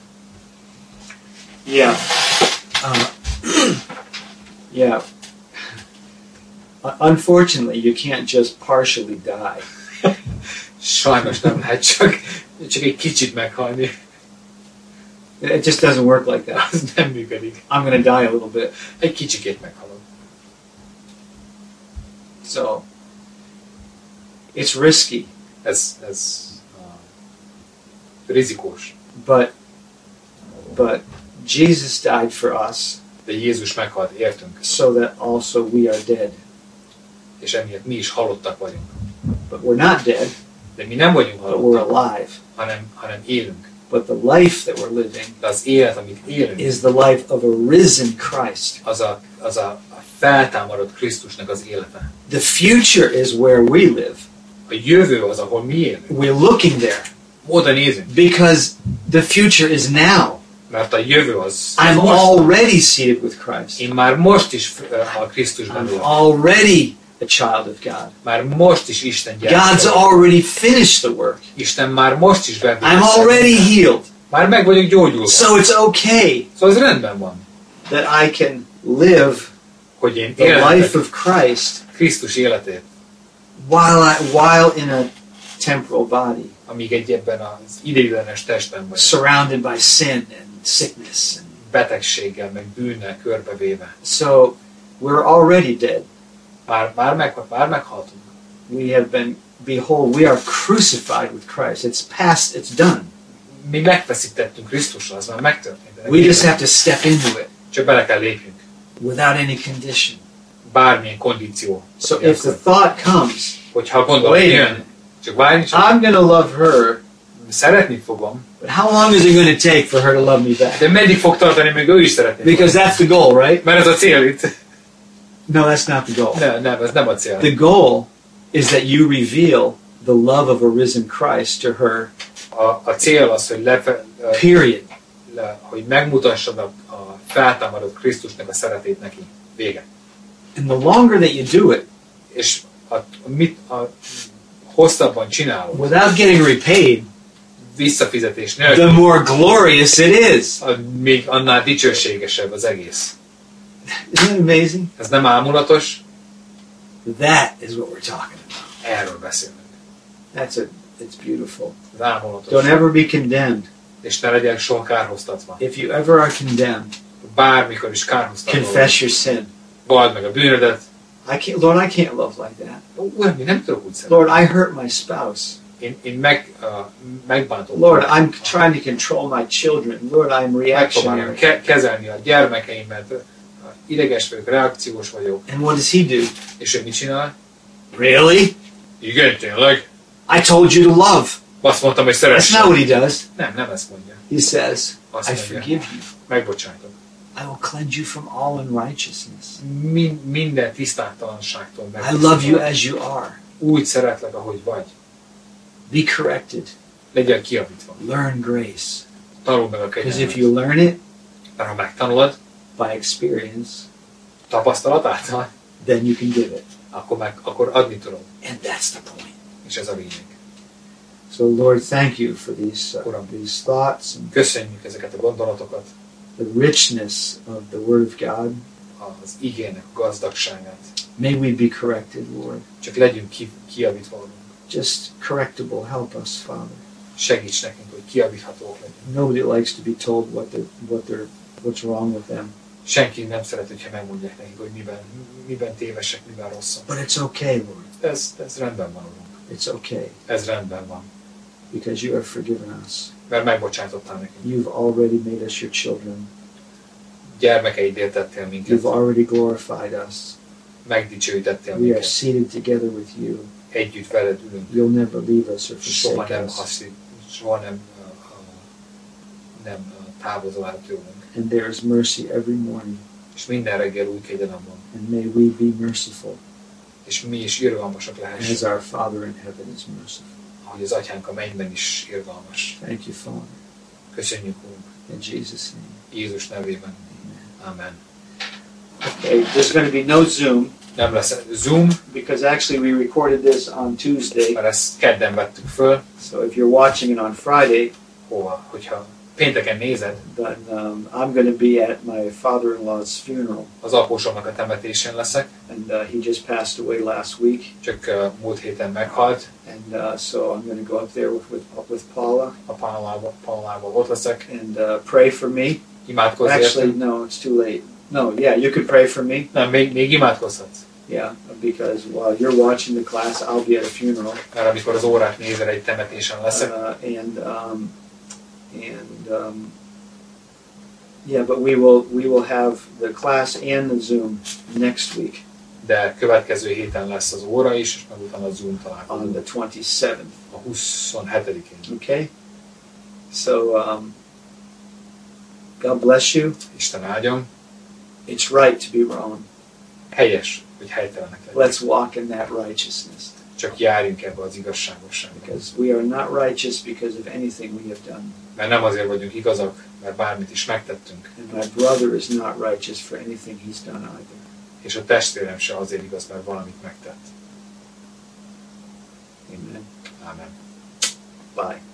B: Yeah. Yeah. Unfortunately, you can't just partially die.
A: Sajnos nem lehet csak egy kicsit meghalni.
B: It just doesn't work like that.
A: Az nem működik.
B: I'm going to die a little bit.
A: Egy kicsikét meghalok.
B: So, it's risky,
A: Ez rizikós.
B: but Jesus died for us
A: De Jézus meghalt értünk,
B: so that also we are dead.
A: és emiatt mi is halottak vagyunk.
B: But we're not dead,
A: De mi nem vagyunk
B: but we're
A: halottak,
B: alive.
A: hanem élünk.
B: But the life that we're living
A: De az élet, amit élünk,
B: is the life of a risen Christ.
A: az a feltámadott Krisztusnak az élete.
B: The future is where we live.
A: A jövő az, ahol mi élünk.
B: We're looking there
A: Oda nézünk,
B: because the future is now.
A: mert a jövő az
B: I'm
A: most.
B: already seated with Christ.
A: Én már most is a Krisztusban
B: I'm
A: ülök.
B: already a child of God.
A: Már most is Isten
B: God's
A: gyermeke.
B: already finished the work.
A: Isten már most is
B: I'm
A: bevégezte.
B: already healed.
A: Már meg vagyok gyógyulva.
B: So it's okay
A: Szóval ez rendben van,
B: that I can live
A: hogy én
B: the life
A: élhetek
B: of Christ
A: Krisztus életét,
B: while in a temporal body,
A: amíg egy ebben az ideiglenes testben vagy.
B: surrounded by sin and sickness.
A: Betegséggel, meg bűnnel körbevéve.
B: So we're already dead.
A: Már meghaltunk.
B: We have been, behold, we are crucified with Christ. It's past, it's done.
A: Mi megfeszítettünk Krisztussal, az már megtörtént.
B: We just have to step into it
A: Csak bele kell lépjünk.
B: without any condition.
A: Bármilyen kondíció.
B: So if the thought comes,
A: Hogyha a gondolat
B: wait a
A: jön,
B: minute,
A: csak várj, csak
B: I'm going to love her,
A: szeretni fogom,
B: but how long is it going to take for her to love me back?
A: de meddig fog tartani, még ő is szeretni fog.
B: Because that's the goal, right?
A: Mert ez a cél itt.
B: No, that's not the goal.
A: Nem, ez nem a cél.
B: The goal is that you reveal the love of a risen Christ to her,
A: A cél az, hogy,
B: period.
A: hogy megmutassad a feltámadott Krisztusnak a szeretét neki. Vége.
B: And the longer that you do it,
A: És a hosszabban csinálod,
B: without getting repaid,
A: visszafizetés
B: the
A: nélkül,
B: more glorious it is.
A: még annál dicsőségesebb az egész.
B: Isn't it amazing?
A: Ez nem ámulatos,
B: That is what we're talking about.
A: erről beszélünk.
B: It's beautiful.
A: Ez ámulatos.
B: Don't ever be condemned.
A: És ne legyek soha kárhoztatva.
B: If you ever are condemned,
A: Bármikor is kárhoztatva.
B: confess your sin.
A: Vald meg a bűnödet.
B: Lord, I can't love like that.
A: Uram, én nem tudok úgy szeretni.
B: Lord, I hurt my spouse.
A: Én megbántottam.
B: Lord, I'm trying to control my children. Lord, I'm reactionary.
A: Megpróbálom kezelni a gyermekeimet. Ideges vagyok, reakciós vagyok.
B: And what does he do?
A: És ő mit csinál?
B: Really?
A: Igen, tényleg.
B: I told you to love.
A: Azt mondtam, hogy
B: That's not what
A: szeressem.
B: he does.
A: Nem ezt mondja.
B: He says,
A: Azt
B: I
A: mondja,
B: forgive you.
A: megbocsájtok.
B: I will cleanse you from all unrighteousness.
A: Minden tisztátalanságtól
B: I
A: megtisztítva.
B: love you as you are.
A: Úgy szeretlek, ahogy vagy.
B: Be corrected.
A: Legyél kiavítva.
B: Learn grace.
A: Tanuld meg a
B: Because if
A: kegyelmet.
B: you learn it
A: Mert ha megtanulod,
B: by experience,
A: tapasztalat által,
B: then you can give it.
A: akkor adni tudod.
B: And that's the point.
A: És ez a lényeg.
B: So, Lord, thank you for these
A: Uram.
B: thoughts and
A: Köszönjük ezeket a gondolatokat,
B: the richness of the Word of God.
A: az igének a gazdagságát.
B: May we be corrected, Lord.
A: Csak legyünk kiavítva, Urunk.
B: Just correctable. Help us, Father.
A: Segíts nekünk, hogy kiavíthatók legyünk.
B: Nobody likes to be told what's wrong with them.
A: Senki nem szeret, hogyha megmondják nekik, hogy miben tévesek, miben rosszak.
B: But it's okay, Lord.
A: Ez rendben van, Urunk.
B: It's okay
A: Ez rendben van.
B: because you have forgiven us.
A: Mert megbocsátottál nekünk.
B: You've already made us your children.
A: Gyermekeidért tettél minket.
B: You've already glorified us.
A: Megdicsőítettél
B: We are
A: minket.
B: seated together with you.
A: Együtt veled ülünk.
B: You'll never leave us or
A: Soha
B: forsake
A: nem
B: us.
A: soha nem távozol el tőlünk.
B: And there is mercy every morning.
A: És minden reggel új kegyelem van.
B: And may we be merciful
A: És mi is irgalmasak
B: as
A: lehessünk,
B: our Father in heaven is merciful.
A: ahogy az Atyánk a mennyben is irgalmas.
B: Thank you, Father.
A: Köszönjük, Úrunk,
B: In Jesus' name.
A: Jézus nevében. Amen.
B: Okay, there's going to be no Zoom.
A: Nem lesz Zoom,
B: because actually we recorded this on Tuesday.
A: mert ezt kedden vettük föl,
B: So if you're watching it on Friday,
A: hogyha pénteken nézed,
B: then I'm going to be at my father-in-law's funeral,
A: az apósomnak a temetésén leszek,
B: and he just passed away last week,
A: csak múlt héten meghalt,
B: and so I'm going to go up there with Paula
A: a Paulával ott leszek,
B: and pray for me.
A: imádkozz
B: Actually,
A: értem.
B: no, it's too late. No, yeah, you could pray for me.
A: Nem, még imádkozhatsz.
B: Yeah, because while you're watching the class, I'll be at a funeral,
A: Mert amikor az órát nézel, egy temetésen leszek,
B: yeah, but we will have the class and the Zoom next week
A: de következő héten lesz az óra is, és meg utána a Zoom
B: on
A: találkozunk.
B: the 27th.
A: A 27-én.
B: Okay, so God bless you.
A: Isten áldjon.
B: It's right to be wrong.
A: Helyes, hogy helytelenek legyünk.
B: Let's walk in that righteousness,
A: Csak járjunk ebbe az igazságosságba.
B: because we are not righteous because of anything we have done,
A: Mert nem azért vagyunk igazak, mert bármit is megtettünk.
B: and my brother is not righteous for anything he's done either.
A: És a testvérem se azért igaz, mert valamit megtett.
B: Amen.
A: Ámen.
B: Bye.